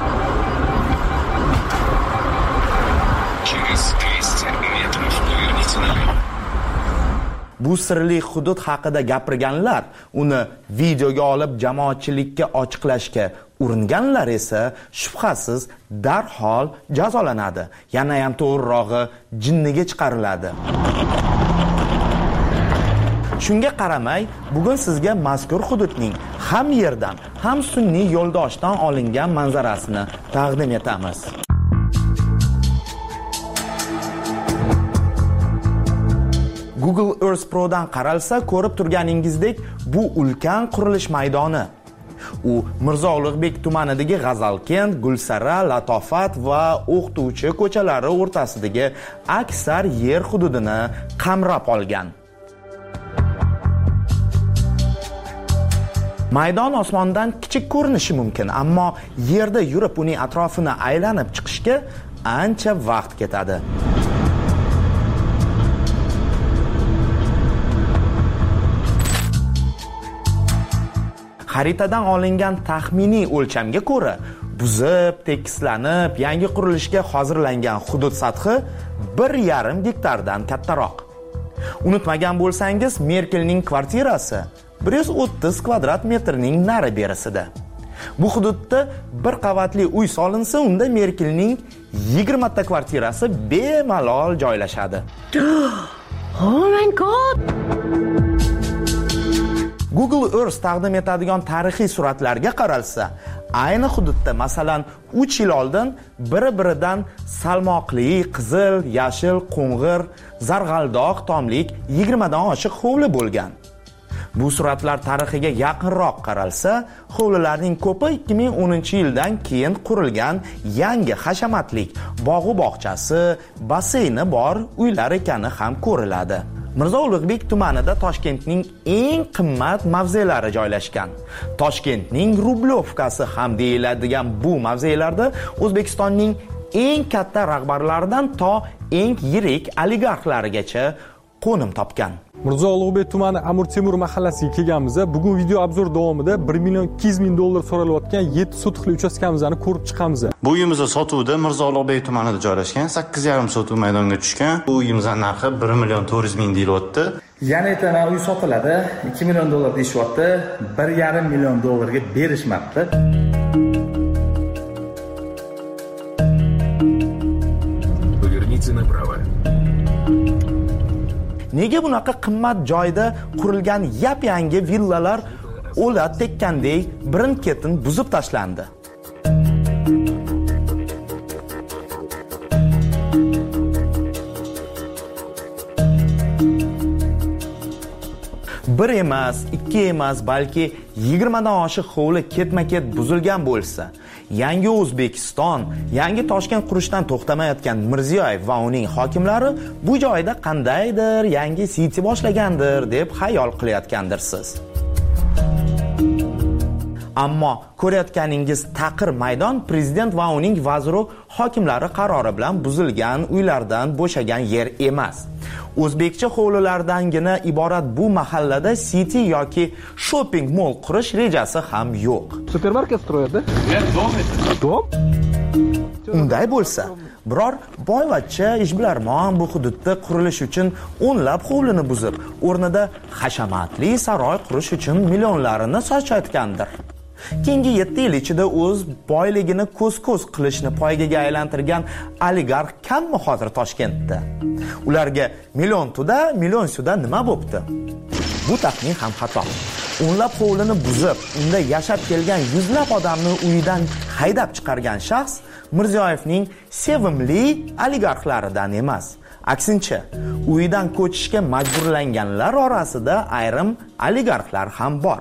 Speaker 12: Bu sirli hudud haqida gapirganlar, uni videoga olib jamoatchilikka ochiqlashga uringanlar esa shubhasiz darhol jazolanadi. Yana ham to'g'rirog'i jinniga chiqariladi. Shunga qaramay, bugun sizga mazkur hududning ham yerdan, ham sun'iy yo'ldoshdan olingan manzarasini taqdim etamiz. Google Earth Pro'dan qaralsa, ko'rib turganingizdek, bu ulkan qurilish maydoni. U Mirzo Ulug'bek tumanidagi G'azalkent, Gulsara, Latofat va O'qituvchi ko'chalari o'rtasidagi aksar yer hududini qamrab olgan. Maydon osmondan kichik ko'rinishi mumkin, ammo yerda yurib uning atrofini aylanib chiqishga ancha vaqt ketadi. Xaritadan olingan taxminiy o'lchamga ko'ra, buzib, tekislanib, yangi qurilishga hozirlangan hudud sathi bir yarim gektardan kattaroq. Unutmagan bo'lsangiz, Merkelning kvartirasi bir yuz o'ttiz kvadrat metrning nari berisida. Bu hududda bir qavatli uy solinsa, unda Merkelning yigirma ta kvartirasi bemalol joylashadi.
Speaker 24: Oh my god!
Speaker 12: Google Earth taqdim etadigan tarixiy suratlarga qaralsa, ayni hududda masalan uch yil oldin biri-biridan salmoqli, qizil, yashil, qo'ng'ir, zarg'aldoq tomlik yigirma dan oshiq hovli bo'lgan. Bu suratlar tarixiga yaqinroq qaralsa, hovlilarning ko'pi ikki ming o'ninchi yildan keyin qurilgan yangi hashamatlik bog'u bog'chasi, basseyni bor uylar ekani ham ko'riladi. Mirzo Ulug'bek tumanida Toshkentning eng qimmat mavzelari joylashgan. Toshkentning Rublyovkasi ham deyiladigan bu mavzelarda O'zbekistonning eng katta rahbarlaridan to eng yirik oligarxlarigacha qo'nim topgan.
Speaker 4: Mirzo Ulug'bek tumani Amir Temur mahallasiga kelganmiz. Bugun video obzor davomida bir million ikki yuz ming dollar so'ralayotgan yetti sotixli uchastkamizni ko'rib chiqamiz.
Speaker 8: Bu uyimiz sotuvda Mirzo Ulug'bek tumanida joylashgan, sakkiz yarim sotuv maydonga tushgan. Bu uyimizning narxi bir million to'rt yuz ming deyilyapti.
Speaker 9: Yana aytaman, uy sotiladi, ikki million dollar deyishyapti, bir yarim million dollarga berishmabdi.
Speaker 11: Поверните направо.
Speaker 12: Nega bunaqa qimmat joyda qurilgan yap-yangi villalar o'la tekkandek birin-ketin buzib tashlandi? Bir emas, ikki emas, balki yigirmadan oshiq hovli ketma-ket buzilgan bo'lsa, yangi O'zbekiston, yangi Toshkent qurishdan to'xtamayotgan Mirziyoyev va uning hokimlari bu joyda qandaydir yangi City boshlagandir deb xayol qilayotgandirsiz. Ammo ko'rayotganingiz taqir maydon prezident va uning vaziru hokimlari qarori bilan buzilgan uylardan bo'shagan yer emas. O'zbekcha hovlilardangina iborat bu mahallada City yoki shopping mall qurish rejasi ham yo'q.
Speaker 4: Supermarket stроят, да? Dom. Dom?
Speaker 12: Unday bo'lsa, biror boyvachcha ishbilarmon bu hududda qurilish uchun o'nlab hovlini buzib, o'rnida hashamatli saroy qurish uchun millionlarini sochayotgandir. Keyingi yetti yil ichida o'z boyligini ko'z-ko'z qilishni poygaga aylantirgan oligarx kammi hozir Toshkentda? Ularga million tuda, million suda nima bo'pti? Bu taxmin ham xato. O'nlab hovlini buzib, unda yashab kelgan yuzlab odamni uyidan haydab chiqargan shaxs Mirziyoyevning sevimli oligarxlaridan emas. Aksincha, uyidan ko'chishga majburlanganlar orasida ayrim oligarxlar ham bor.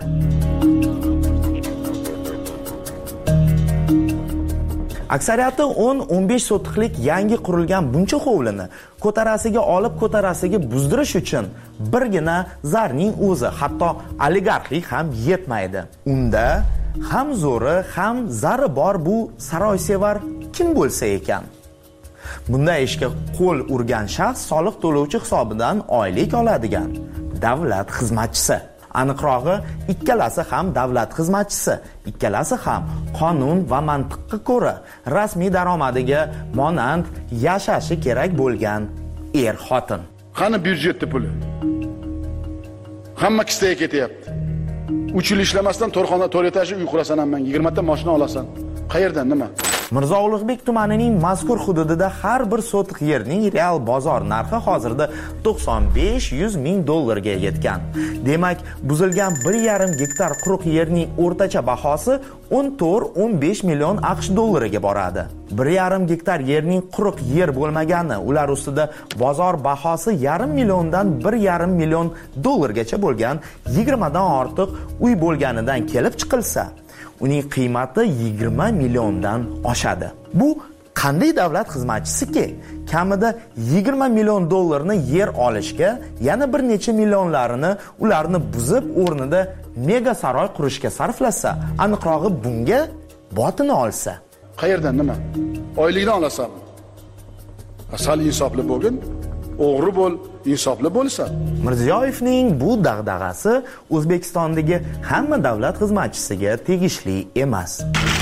Speaker 12: Aksariyati o'n o'n besh sotixlik yangi qurilgan buncha hovlini ko'tarasiga olib ko'tarasiga buzdirish uchun birgina zarning o'zi, hatto oligarxlik ham yetmaydi. Unda ham zo'ri, ham zari bor bu saroysevar kim bo'lsa ekan? Bunday ishga qo'l urgan shaxs soliq to'lovchi hisobidan oylik oladigan davlat xizmatchisi. Aniqrog'i, ikkalasi ham davlat xizmatchisi, ikkalasi ham qonun va mantiqqa ko'ra rasmiy daromadiga monand yashashi kerak bo'lgan er-xotin.
Speaker 7: Qani byudjetda puli? Hamma kistaga ketyapti. uch yil ishlamasdan to'rxona to'rt etajli uy qurasan, hamma yigirma ta mashina olasan. Qayerdan nima?
Speaker 12: Mirzo Ulug'bek tumanining mazkur hududida har bir sotix yerning real bozor narxi hozirda to'qson besh yuz ming dollarga yetgan. Demak, buzilgan bir yarim gektar quruq yerning o'rtacha bahosi o'n to'rt o'n besh million AQSh dollariga boradi. bir yarim gektar yerning quruq yer bo'lmagani, ular ustida bozor bahosi yarim milliondan bir yarim million dollargacha bo'lgan yigirmadan ortiq uy bo'lganidan kelib chiqilsa, uning qiymati yigirma milliondan oshadi. Bu qanday davlat xizmatchisiki kamida yigirma million dollarni yer olishga, yana bir necha millionlarini ularni buzib o'rnida mega saroy qurishga sarflasa, aniqrog'i bunga botini olsa.
Speaker 7: Qayerdan nima? Oylikdan olasan. Asal insofli bo'lgin, o'g'ri bo'l, insofli bo'lsa.
Speaker 12: Mirziyoyevning bu dag'dag'asi O'zbekistondagi hamma davlat xizmatchisiga tegishli emas.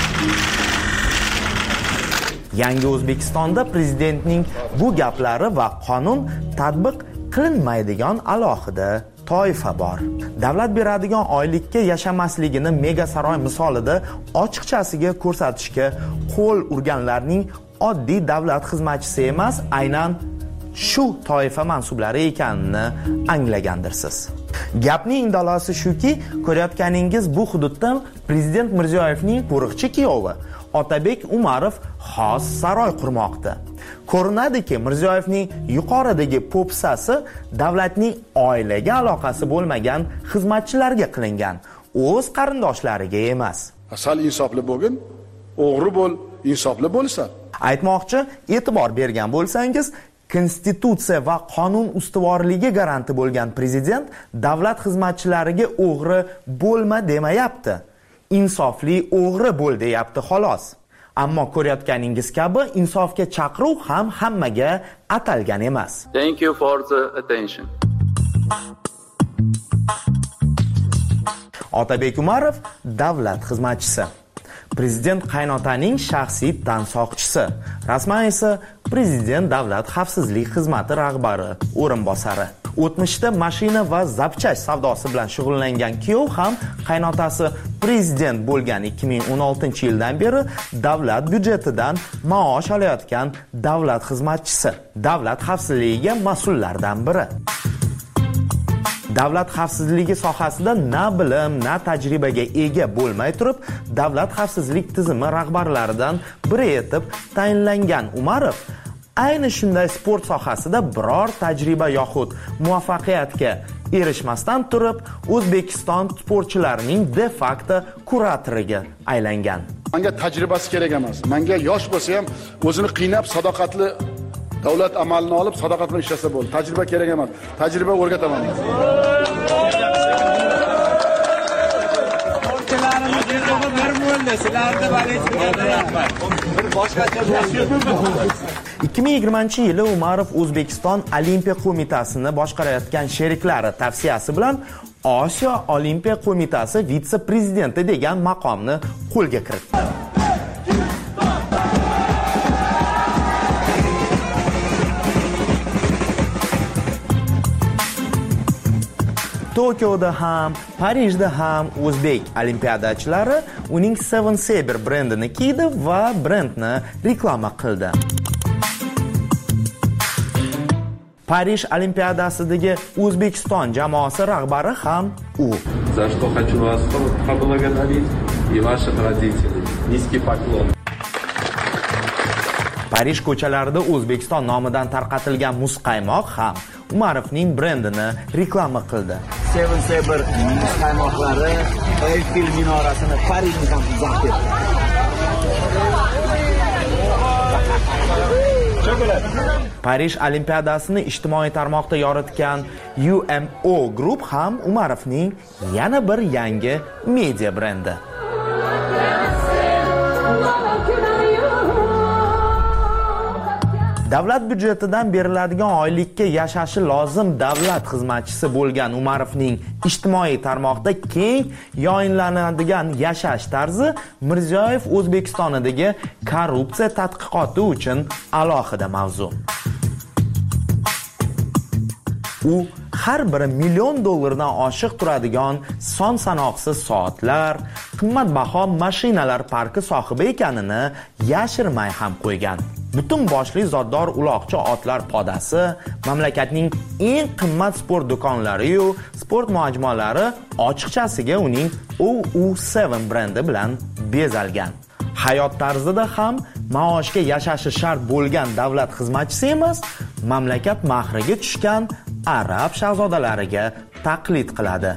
Speaker 12: Yangi O'zbekistonda prezidentning bu gaplari va qonun tatbiq qilinmaydigan alohida toifa bor. Davlat beradigan oylikka yashamasligini mega saroy misolida ochiqchasiga ko'rsatishga qo'l urganlarning oddiy davlat xizmatchisi emas, aynan shu toifa mansublari ekanini anglagandirsiz. Gapning indalosi shuki, ko'rayotganingiz bu hududda prezident Mirziyoyevning qo'riqchi kuyovi Otabek Umarov xos saroy qurmoqda. Ko'rinadiki, Mirziyoyevning yuqoridagi po'pisasi davlatning oilaga aloqasi bo'lmagan xizmatchilarga qilingan, o'z qarindoshlariga emas.
Speaker 7: Asal insofli bo'lgin, o'g'ri bo'l, insofli bo'lsa.
Speaker 12: Aytmoqchi, e'tibor bergan bo'lsangiz, konstitutsiya va qonun ustuvorligi garanti bo'lgan prezident davlat xizmatchilariga o'g'ri bo'lma demayapti. Insofli o'g'ri bo'l deyapti xolos. Ammo ko'rayotganingiz kabi insofga chaqiruv ham hammaga atalgan emas.
Speaker 10: Thank you for the attention.
Speaker 12: Otabek Umarov davlat xizmatchisi. Prezident qaynotaning shaxsiy tansoqchisi. Rasman esa prezident davlat xavfsizlik xizmati rahbari o'rinbosari. O'tmishda mashina va zapchast savdosi bilan shug'ullangan kuyov ham qaynotasi prezident bo'lgan ikki ming o'n oltinchi yildan beri davlat byudjetidan maosh olayotgan davlat xizmatchisi, davlat xavfsizligiga mas'ullardan biri. Davlat xavfsizligi sohasida na bilim, na tajribaga ega bo'lmay turib, davlat xavfsizlik tizimi rahbarlaridan biri etib tayinlangan Umarov ayni shunday sport sohasida biror tajriba yoxud muvaffaqiyatga erishmasdan turib O'zbekiston sportchilarining de facto kuratoriga aylangan.
Speaker 7: Menga tajribasi kerak emas. Menga yosh bo'lsa ham o'zini qiynab sadoqatli davlat amalini olib sadoqat bilan ishlasa bo'ldi. Tajriba kerak emas. Tajriba o'rgataman.
Speaker 12: ikki ming yigirmanchi yili Umarov O'zbekiston Olimpiya qo'mitasini boshqarayotgan sheriklari tavsiyasi bilan Osiyo Olimpiya qo'mitasi vitse-prezidenti degan maqomni qo'lga kiritdi. Tokioda ham, Parijda ham o'zbek olimpiadachilari uning Seven Saber brendini kiydi va brendni reklama qildi. Parij olimpiadasidagi O'zbekiston jamoasi rahbari ham u.
Speaker 11: За что хочу вас поблагодарить и ваших родителей. Низкий поклон.
Speaker 12: Parij ko'chalarida O'zbekiston nomidan tarqatilgan muzqaymoq ham Umarovning brendini reklama qildi.
Speaker 13: Seven Saber muzqaymoqlari Eyfel minorasini Parijni ham zabt etdi.
Speaker 12: Parij olimpiadasini ijtimoiy tarmoqda yoritgan U M O Group ham Umarovning yana bir yangi media brendi. Davlat byudjetidan beriladigan oylikka yashashi lozim davlat xizmatchisi bo'lgan Umarovning ijtimoiy tarmoqda keng yoyinlanadigan yashash tarzi Mirziyoyev O'zbekistonidagi korrupsiya tadqiqoti uchun alohida mavzu. U har biri million dollardan oshiq turadigan son sanoqsiz soatlar, qimmatbaho mashinalar parki sohibi ekanini yashirmay ham qo'ygan. Butun boshli zoddor uloqcha otlar podasi, mamlakatning eng qimmat sport do'konlari yu sport majmualari ochiqchasiga uning O U seven brendi bilan bezalgan. Hayot tarzida ham maoshga yashashi shart bo'lgan davlat xizmatchisi emas, mamlakat mahriga tushgan arab shahzodalariga taqlid qiladi.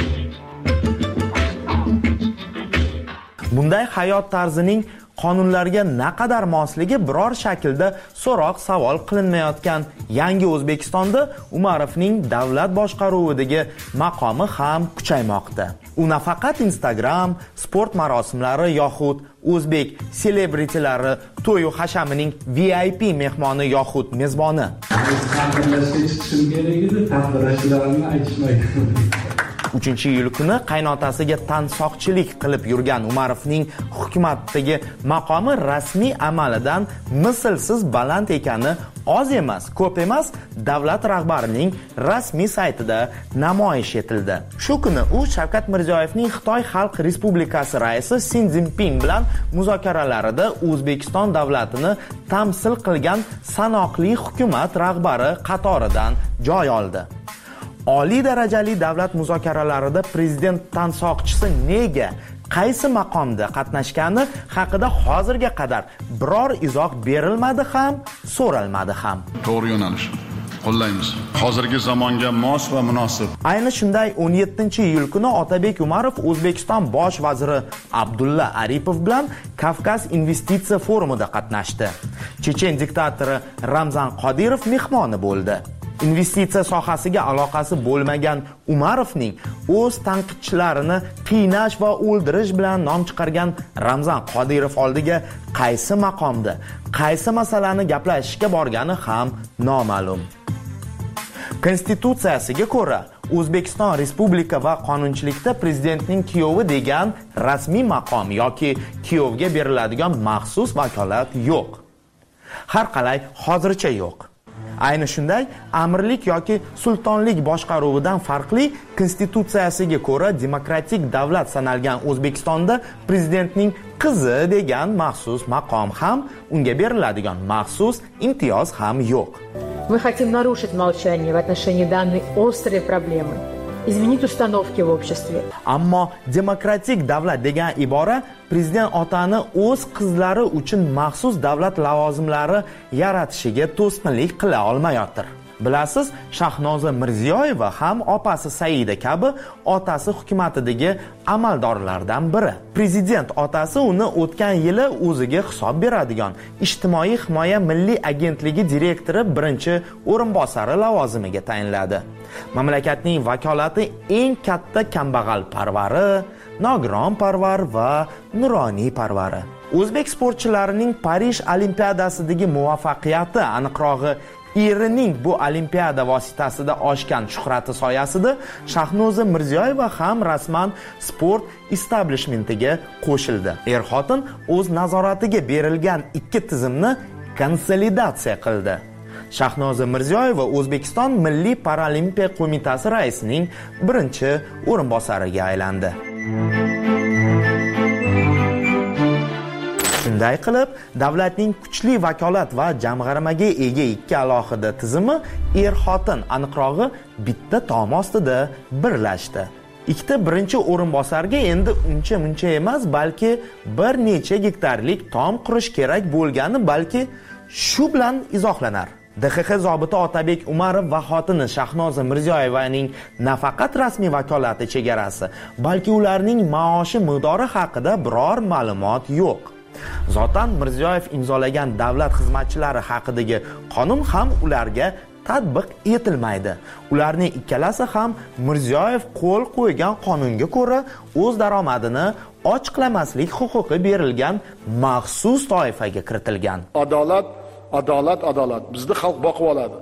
Speaker 12: Bunday hayot tarzining qonunlarga naqadar mosligi biror shaklda so'roq savol qilinmayotgan yangi O'zbekistonda Umarovning davlat boshqaruvidagi maqomi ham kuchaymoqda. U nafaqat Instagram, sport marosimlari yoxud o'zbek selebritilari to'y hashamining V I P mehmoni yoxud mezboni.
Speaker 16: Taqdirlashga chiqishim kerak edi, taqdirlashlarimni aytishmaydi.
Speaker 12: uchinchi iyul kuni qaynotasiga tansoqchilik qilib yurgan Umarovning hukumatdagi maqomi rasmiy amalidan mislsiz baland ekani oz emas, ko'p emas, davlat rahbarining rasmiy saytida namoyish etildi. Shu kuni u Shavkat Mirziyoyevning Xitoy Xalq Respublikasi raisi Si Szinpin bilan muzokaralarida O'zbekiston davlatini tamsil qilgan sanoqli hukumat rahbari qatoridan joy oldi. Oliy darajali davlat muzokaralarida prezident tansoqchisi nega, qaysi maqomda qatnashgani haqida hozirga qadar biror izoh berilmadi ham, so'ralmadi ham.
Speaker 7: To'g'ri yo'nalish. Qo'llaymiz. Hozirgi zamonga mos va munosib.
Speaker 12: Ayni shunday o'n yettinchi iyul kuni Otabek Umarov O'zbekiston bosh vaziri Abdulla Aripov bilan Kavkaz investitsiya forumida qatnashdi. Chechen diktatori Ramzan Qodirov mehmoni bo'ldi. Investitsiya sohasiga aloqasi bo'lmagan Umarovning o'z tanqidchilarini qiynash va o'ldirish bilan nom chiqargan Ramzan Qodirov oldiga qaysi maqomda, qaysi masalani gaplashishga borgani ham noma'lum. Konstitutsiyasiga ko'ra, O'zbekiston Respublika va qonunchilikda prezidentning kuyovi degan rasmiy maqom yoki kuyovga beriladigan maxsus vakolat yo'q. Har qalay hozircha yo'q. Ayni shunday amirlik yoki sultonlik boshqaruvidan farqli konstitutsiyasiga ko'ra demokratik davlat sanalgan O'zbekistonda prezidentning qizi degan maxsus maqom ham, unga beriladigan maxsus imtiyoz ham yo'q.
Speaker 17: Мы хотим нарушить молчание в отношении данной острой проблемы
Speaker 23: изменить установки в обществе.
Speaker 12: Ammo demokratik davlat degan ibora prezident otani o'z qizlari uchun maxsus davlat lavozimlari yaratishiga to'sqinlik qila olmayotir. Bilasiz, Shahnoza Mirziyoyeva ham opasi Saida kabi otasi hukumatidagi amaldorlardan biri. Prezident otasi uni o'tgan yili o'ziga hisob beradigan Ijtimoiy himoya milliy agentligi direktori birinchi o'rinbosari lavozimiga tayinladi. Mamlakatning vakolati eng katta kambag'al parvari, nogiron parvar va nuroniy parvari. O'zbek sportchilarining Parij olimpiadasidagi muvaffaqiyati, aniqrog'i erining bu olimpiada vositasida oshgan shuhrati soyasida Shahnoza Mirziyoyeva ham rasman sport establishmentiga qo'shildi. Er-xotin o'z nazoratiga berilgan ikki tizimni konsolidatsiya qildi. Shahnoza Mirziyoyeva O'zbekiston Milliy paralimpiya qo'mitasi raisining birinchi o'rinbosariga aylandi. Shunday qilib, davlatning kuchli vakolat va jamg'armaga ega ikki alohida tizimi er-xotin, aniqrog'i bitta tom ostida birlashdi. Ikkita birinchi o'rinbosarga endi uncha-muncha emas, balki bir necha gektarlik tom qurish kerak bo'lgani balki shu bilan izohlanar. D X X zobiti Otabek Umarov va xotini Shahnoza Mirziyoyevaning nafaqat rasmiy vakolati chegarasi, balki ularning maoshi miqdori haqida biror ma'lumot yo'q. Zotan Mirziyoyev imzolagan davlat xizmatchilari haqidagi qonun ham ularga tatbiq etilmaydi. Ularning ikkalasi ham Mirziyoyev qo'l qo'ygan qonunga ko'ra o'z daromadini ochiqlamaslik huquqi berilgan maxsus toifaga kiritilgan.
Speaker 7: Adolat, adolat, adolat. Bizni xalq boqib oladi.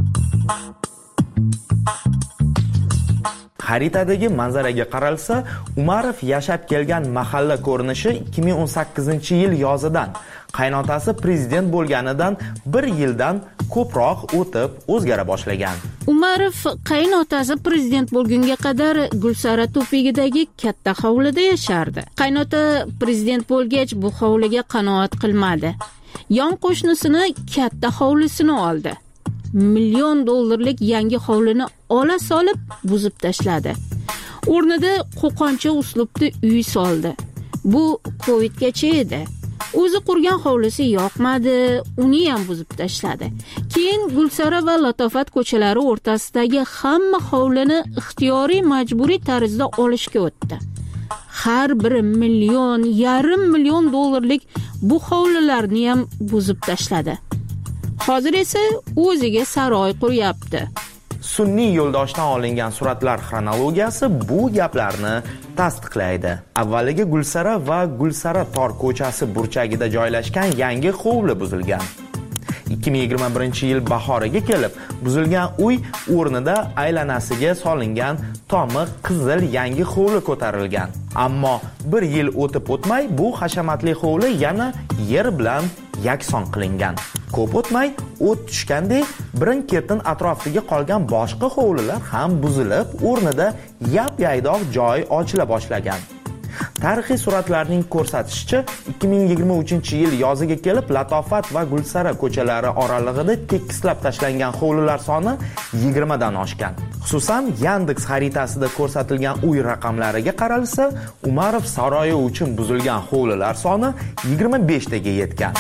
Speaker 12: Xaritadagi manzaraga qaralsa, Umarov yashab kelgan mahalla ko'rinishi ikki ming o'n sakkizinchi yil yozidan, qaynotasi prezident bo'lganidan bir yildan ko'proq o'tib o'zgara boshlagan.
Speaker 1: Umarov qaynotasi prezident bo'lgunga qadar Gulsara to'pigidagi katta hovlida yashardi. Qaynota prezident bo'lgach bu hovliga qanoat qilmadi. Yon qo'shnisini katta hovlisini oldi. Million dollarlik yangi hovlini ola solib buzib tashladi. O'rnida qo'qoncha uslubda uy soldi. Bu Covidgacha edi. O'zi qurgan hovlisi yoqmadi, uni ham buzib tashladi. Keyin Gulsara va Latofat ko'chalari o'rtasidagi hamma hovlini ixtiyoriy majburiy tarzda olishga o'tdi. Har biri million, yarim million dollarlik bu hovlilarni ham buzib tashladi. Hozir esa o'ziga saroy quryapti.
Speaker 12: Sunniy yo'ldoshdan olingan suratlar xronologiyasi bu gaplarni tasdiqlaydi. Avvaliga Gulsara va Gulsara tor ko'chasi burchagida joylashgan yangi hovli buzilgan. ikki ming yigirma birinchi yil bahoriga kelib, buzilgan uy o'rnida aylanasiga solingan tomi qizil yangi hovli ko'tarilgan. Ammo bir yil o'tib o'tmay bu hashamatli hovli yana yer bilan yakson qilingan. Ko'p o'tmay o't tushgandek birin-ketin atrofdagi qolgan boshqa hovlilar ham buzilib, o'rnida yap-yaydoq joy ochila boshlagan. Tarixiy suratlarning ko'rsatishicha, ikki ming yigirma uchinchi yil yoziga kelib, Latofat va Gulsara ko'chalari oralig'ida tekislab tashlangan hovlilar soni yigirma dan oshgan. Xususan, Yandex xaritasida ko'rsatilgan uy raqamlariga qaralsa, Umarov saroyi uchun buzilgan hovlilar soni yigirma besh taga yetgan.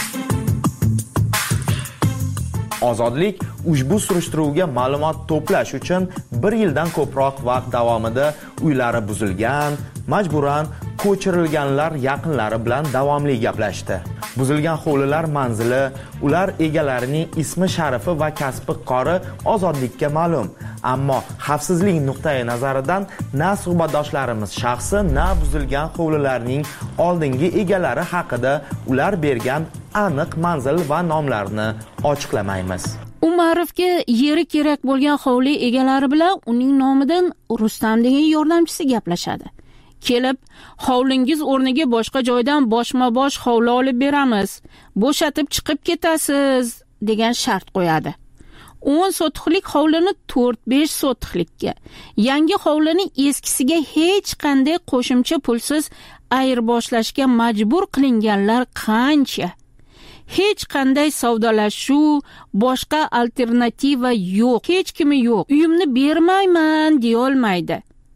Speaker 12: Ozodlik ushbu surishtiruvga ma'lumot to'plash uchun bir yildan ko'proq vaqt davomida uylari buzilgan, majburan ko'chirilganlar yaqinlari bilan davomli gaplashdi. Buzilgan hovlilar manzili, ular egalarining ismi, sharifi va kasbi qori Ozodlikka ma'lum. Ammo xavfsizlik nuqtai nazaridan na suhbatdoshlarimiz shaxsi, na buzilgan hovlilarning oldingi egalari haqida ular bergan aniq manzil va nomlarini ochiqlamaymiz.
Speaker 1: Umarovga yeri kerak bo'lgan hovli egalari bilan uning nomidan Rustam degan yordamchisi gaplashadi. Kelib, hovlingiz o'rniga boshqa joydan boshma-bosh hovli olib beramiz. Bo'shatib chiqib ketasiz degan shart qo'yadi. o'n sotixlik hovlini to'rt besh sotixlikka, yangi hovlini eskisiga hech qanday qo'shimcha pulsiz ayirboshlashga majbur qilinganlar qancha? Hech qanday savdolashuv, boshqa alternativa yo'q, hech kimi yo'q. Uyimni bermayman deya olmaydi.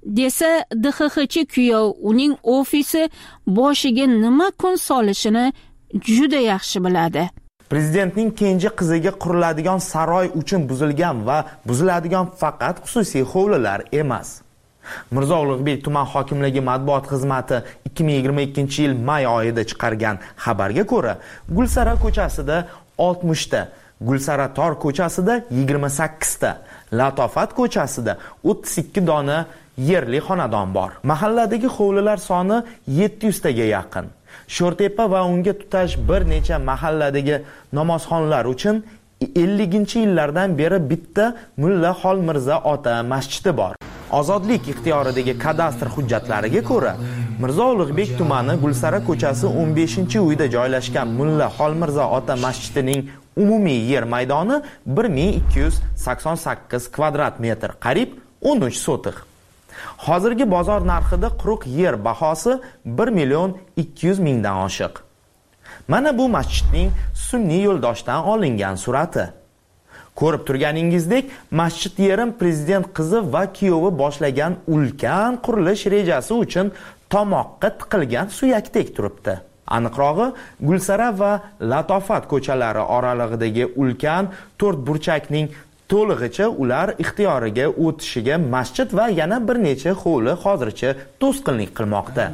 Speaker 1: desa D X X kuyov uning ofisi boshiga nima kun solishini juda yaxshi biladi.
Speaker 12: Prezidentning kenja qiziga quriladigan saroy uchun buzilgan va buziladigan faqat xususiy hovlilar emas. Mirzo Ulug'bek tuman hokimligi matbuot xizmati ikki ming yigirma ikkinchi yil may oyida chiqargan xabarga ko'ra, Gulsara ko'chasida oltmish ta, Gulsara tor ko'chasida yigirma sakkiz ta, Latofat ko'chasida o'ttiz ikki dona yerli xonadon bor. Mahalladagi hovlilar soni yetti yuz taga yaqin. Sho'rtepa va unga tutash bir necha mahalladagi namozxonlar uchun ellinchi yillardan beri bitta Mulla Xolmirzo ota masjidi bor. Ozodlik ixtiyoridagi kadastr hujjatlariga ko'ra, Mirzo Ulug'bek tumani Gulsara ko'chasi o'n beshinchi uyda joylashgan Mulla Xolmirzo ota masjidining umumiy yer maydoni bir ming ikki yuz sakson sakkiz kvadrat metr, qariyb o'n uch sotix. Hozirgi bozor narxida quruq yer bahosi bir million ikki yuz mingdan oshiq. Mana bu masjidning sunniy yo'ldoshdan olingan surati. Ko'rib turganingizdek, masjid yerim prezident qizi va kuyovi boshlagan ulkan qurilish rejasi uchun tomoqqa tiqilgan suyakdek turibdi. Aniqrog'i, Gulsara va Latofat ko'chalari oralig'idagi ulkan to'rt burchakning to'lig'icha ular ixtiyoriga o'tishiga masjid va yana bir necha hovli hozircha to'sqinlik qilmoqda.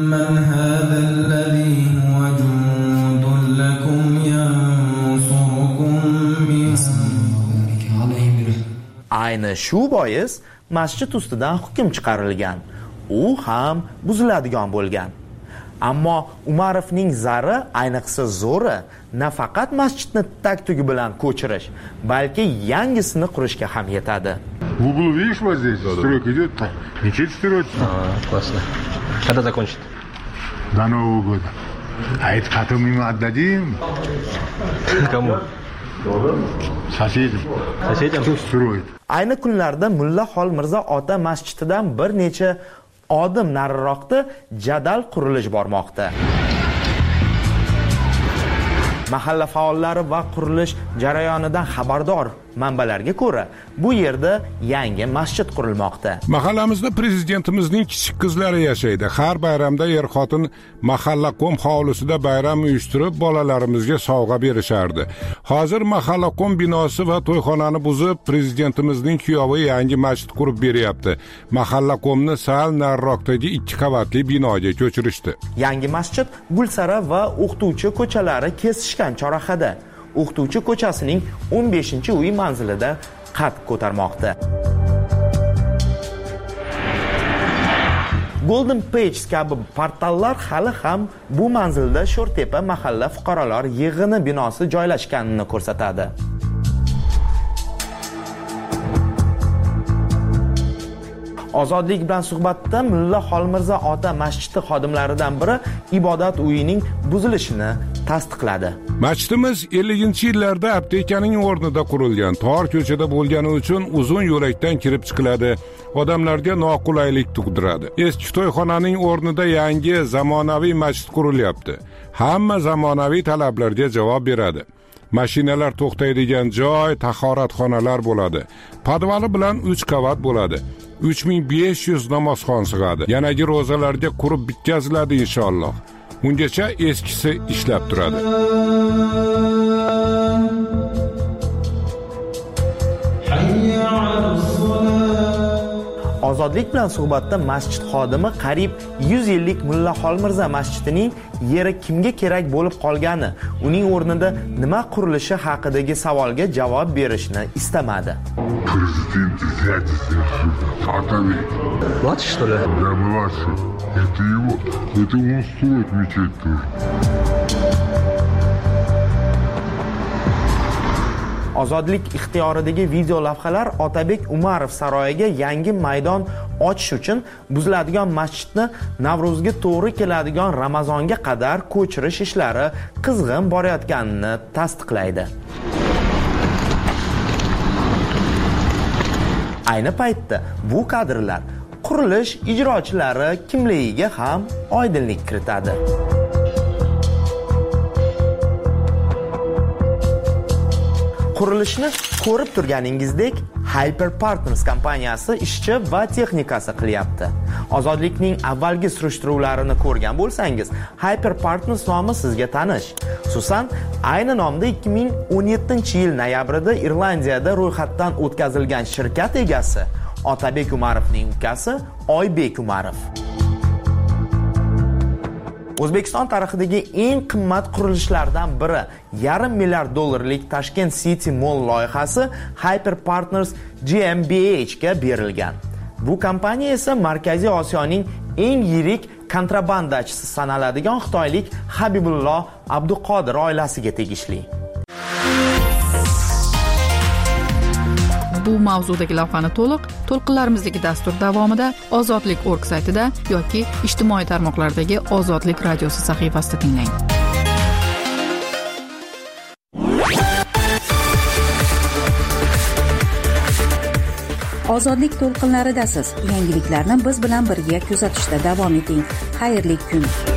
Speaker 12: Ayni shu bois masjid ustidan hukm chiqarilgan. U ham buziladigan bo'lgan. Ammo Umarovning zari, ayniqsa zo'ri, nafaqat masjidni tag-tugi bilan ko'chirish, balki yangisini qurishga ham yetadi.
Speaker 6: В углу видишь, вот здесь стройка идет, мечеть строится.
Speaker 3: Классно. Когда закончит?
Speaker 6: До Нового года. А это потом ему отдадим.
Speaker 3: Кому?
Speaker 6: Соседям.
Speaker 3: Соседям?
Speaker 6: Кто строит?
Speaker 12: Ayni kunlarda Mulla Xolmirzo ota masjididan bir necha odim nariroqda jadal qurilish bormoqda. Mahalla faollari va qurilish jarayonidan xabardor manbalarga ko'ra, bu yerda yangi masjid qurilmoqda.
Speaker 2: Mahallamizda prezidentimizning kichik qizlari yashaydi. Har bayramda er-xotin mahalla qom hovlisida bayram uyushtirib, bolalarimizga sovg'a berishardi. Hozir mahalla qom binosi va to'yxonani buzib, prezidentimizning kuyovi yangi masjid qurib beryapti. Mahalla qomni sal nariroqdagi ikki qavatli binoga ko'chirishdi.
Speaker 12: Yangi masjid Gulsara va o'qituvchi ko'chalari kesishgan chorrahada. O'qituvchi ko'chasining o'n beshinchi uy manzilida qad ko'tarmoqda. Golden Page kabi portallar hali ham bu manzilda Sho'rtepa mahalla fuqarolar yig'ini binosi joylashganini ko'rsatadi. Ozodlik bilan suhbatda Mulla Xolmirzo ota masjidi xodimlaridan biri ibodat uyining buzilishini tasdiqladi.
Speaker 2: Masjidimiz ellinchi yillarda aptekaning o'rnida qurilgan. Tor ko'chada bo'lgani uchun uzun yo'lakdan kirib chiqiladi. Odamlarga noqulaylik tug'diradi. Eski to'yxonaning o'rnida yangi zamonaviy masjid qurilyapti. Hamma zamonaviy talablarga javob beradi. Mashinalar to'xtaydigan joy, tahoratxonalar bo'ladi. Podvali bilan uch qavat bo'ladi. uch ming besh yuz namozxon sig'adi. Yanagi ro'zalarga qurib bitkaziladi inshaalloh. Ungacha eskisi ishlab turadi.
Speaker 12: Ozodlik bilan suhbatda masjid xodimi qariyb yuz yillik Mulla Xolmirzo masjidining yeri kimga kerak bo'lib qolgani, uning o'rnida nima qurilishi haqidagi savolga javob berishni istamadi.
Speaker 6: Президент дядя Атамик.
Speaker 3: Младший, что ли?
Speaker 6: Да, младший. Это его. Это он строит мечеть тоже.
Speaker 12: Ozodlik ixtiyoridagi video lavhalar Otabek Umarov saroyiga yangi maydon ochish uchun buziladigan masjidni Navro'zga to'g'ri keladigan Ramazonga qadar ko'chirish ishlari qizg'in borayotganini tasdiqlaydi. Ayni paytda bu kadrlar qurilish ijrochilari kimligiga ham oydinlik kiritadi. Qurilishni ko'rib turganingizdek Hyper Partners kompaniyasi ishchi va texnikasi qilyapti. Ozodlikning avvalgi surishtiruvlarini ko'rgan bo'lsangiz, Hyper Partners nomi sizga tanish. Xususan, ayni nomda ikki ming o'n yettinchi yil noyabrida Irlandiyada ro'yxatdan o'tkazilgan shirkat egasi Otabek Umarovning ukasi Oybek Umarov. O'zbekiston tarixidagi eng qimmat qurilishlardan biri yarim milliard dollarlik Tashkent City Mall loyihasi Hyper Partners G M B H ga berilgan. Bu kompaniya esa Markaziy Osiyoning eng yirik kontrabandachisi sanaladigan xitoylik Habibullo Abduqodir oilasiga tegishli.
Speaker 14: Bu mavzudagi lavhani to'liq to'lqinlarimizdagi dastur davomida ozodlik org saytida yoki ijtimoiy tarmoqlardagi Ozodlik radiosi sahifasida tinglang.
Speaker 15: Ozodlik to'lqinlaridasiz. Yangiliklarni biz bilan birga kuzatishda davom eting. Xayrli kun.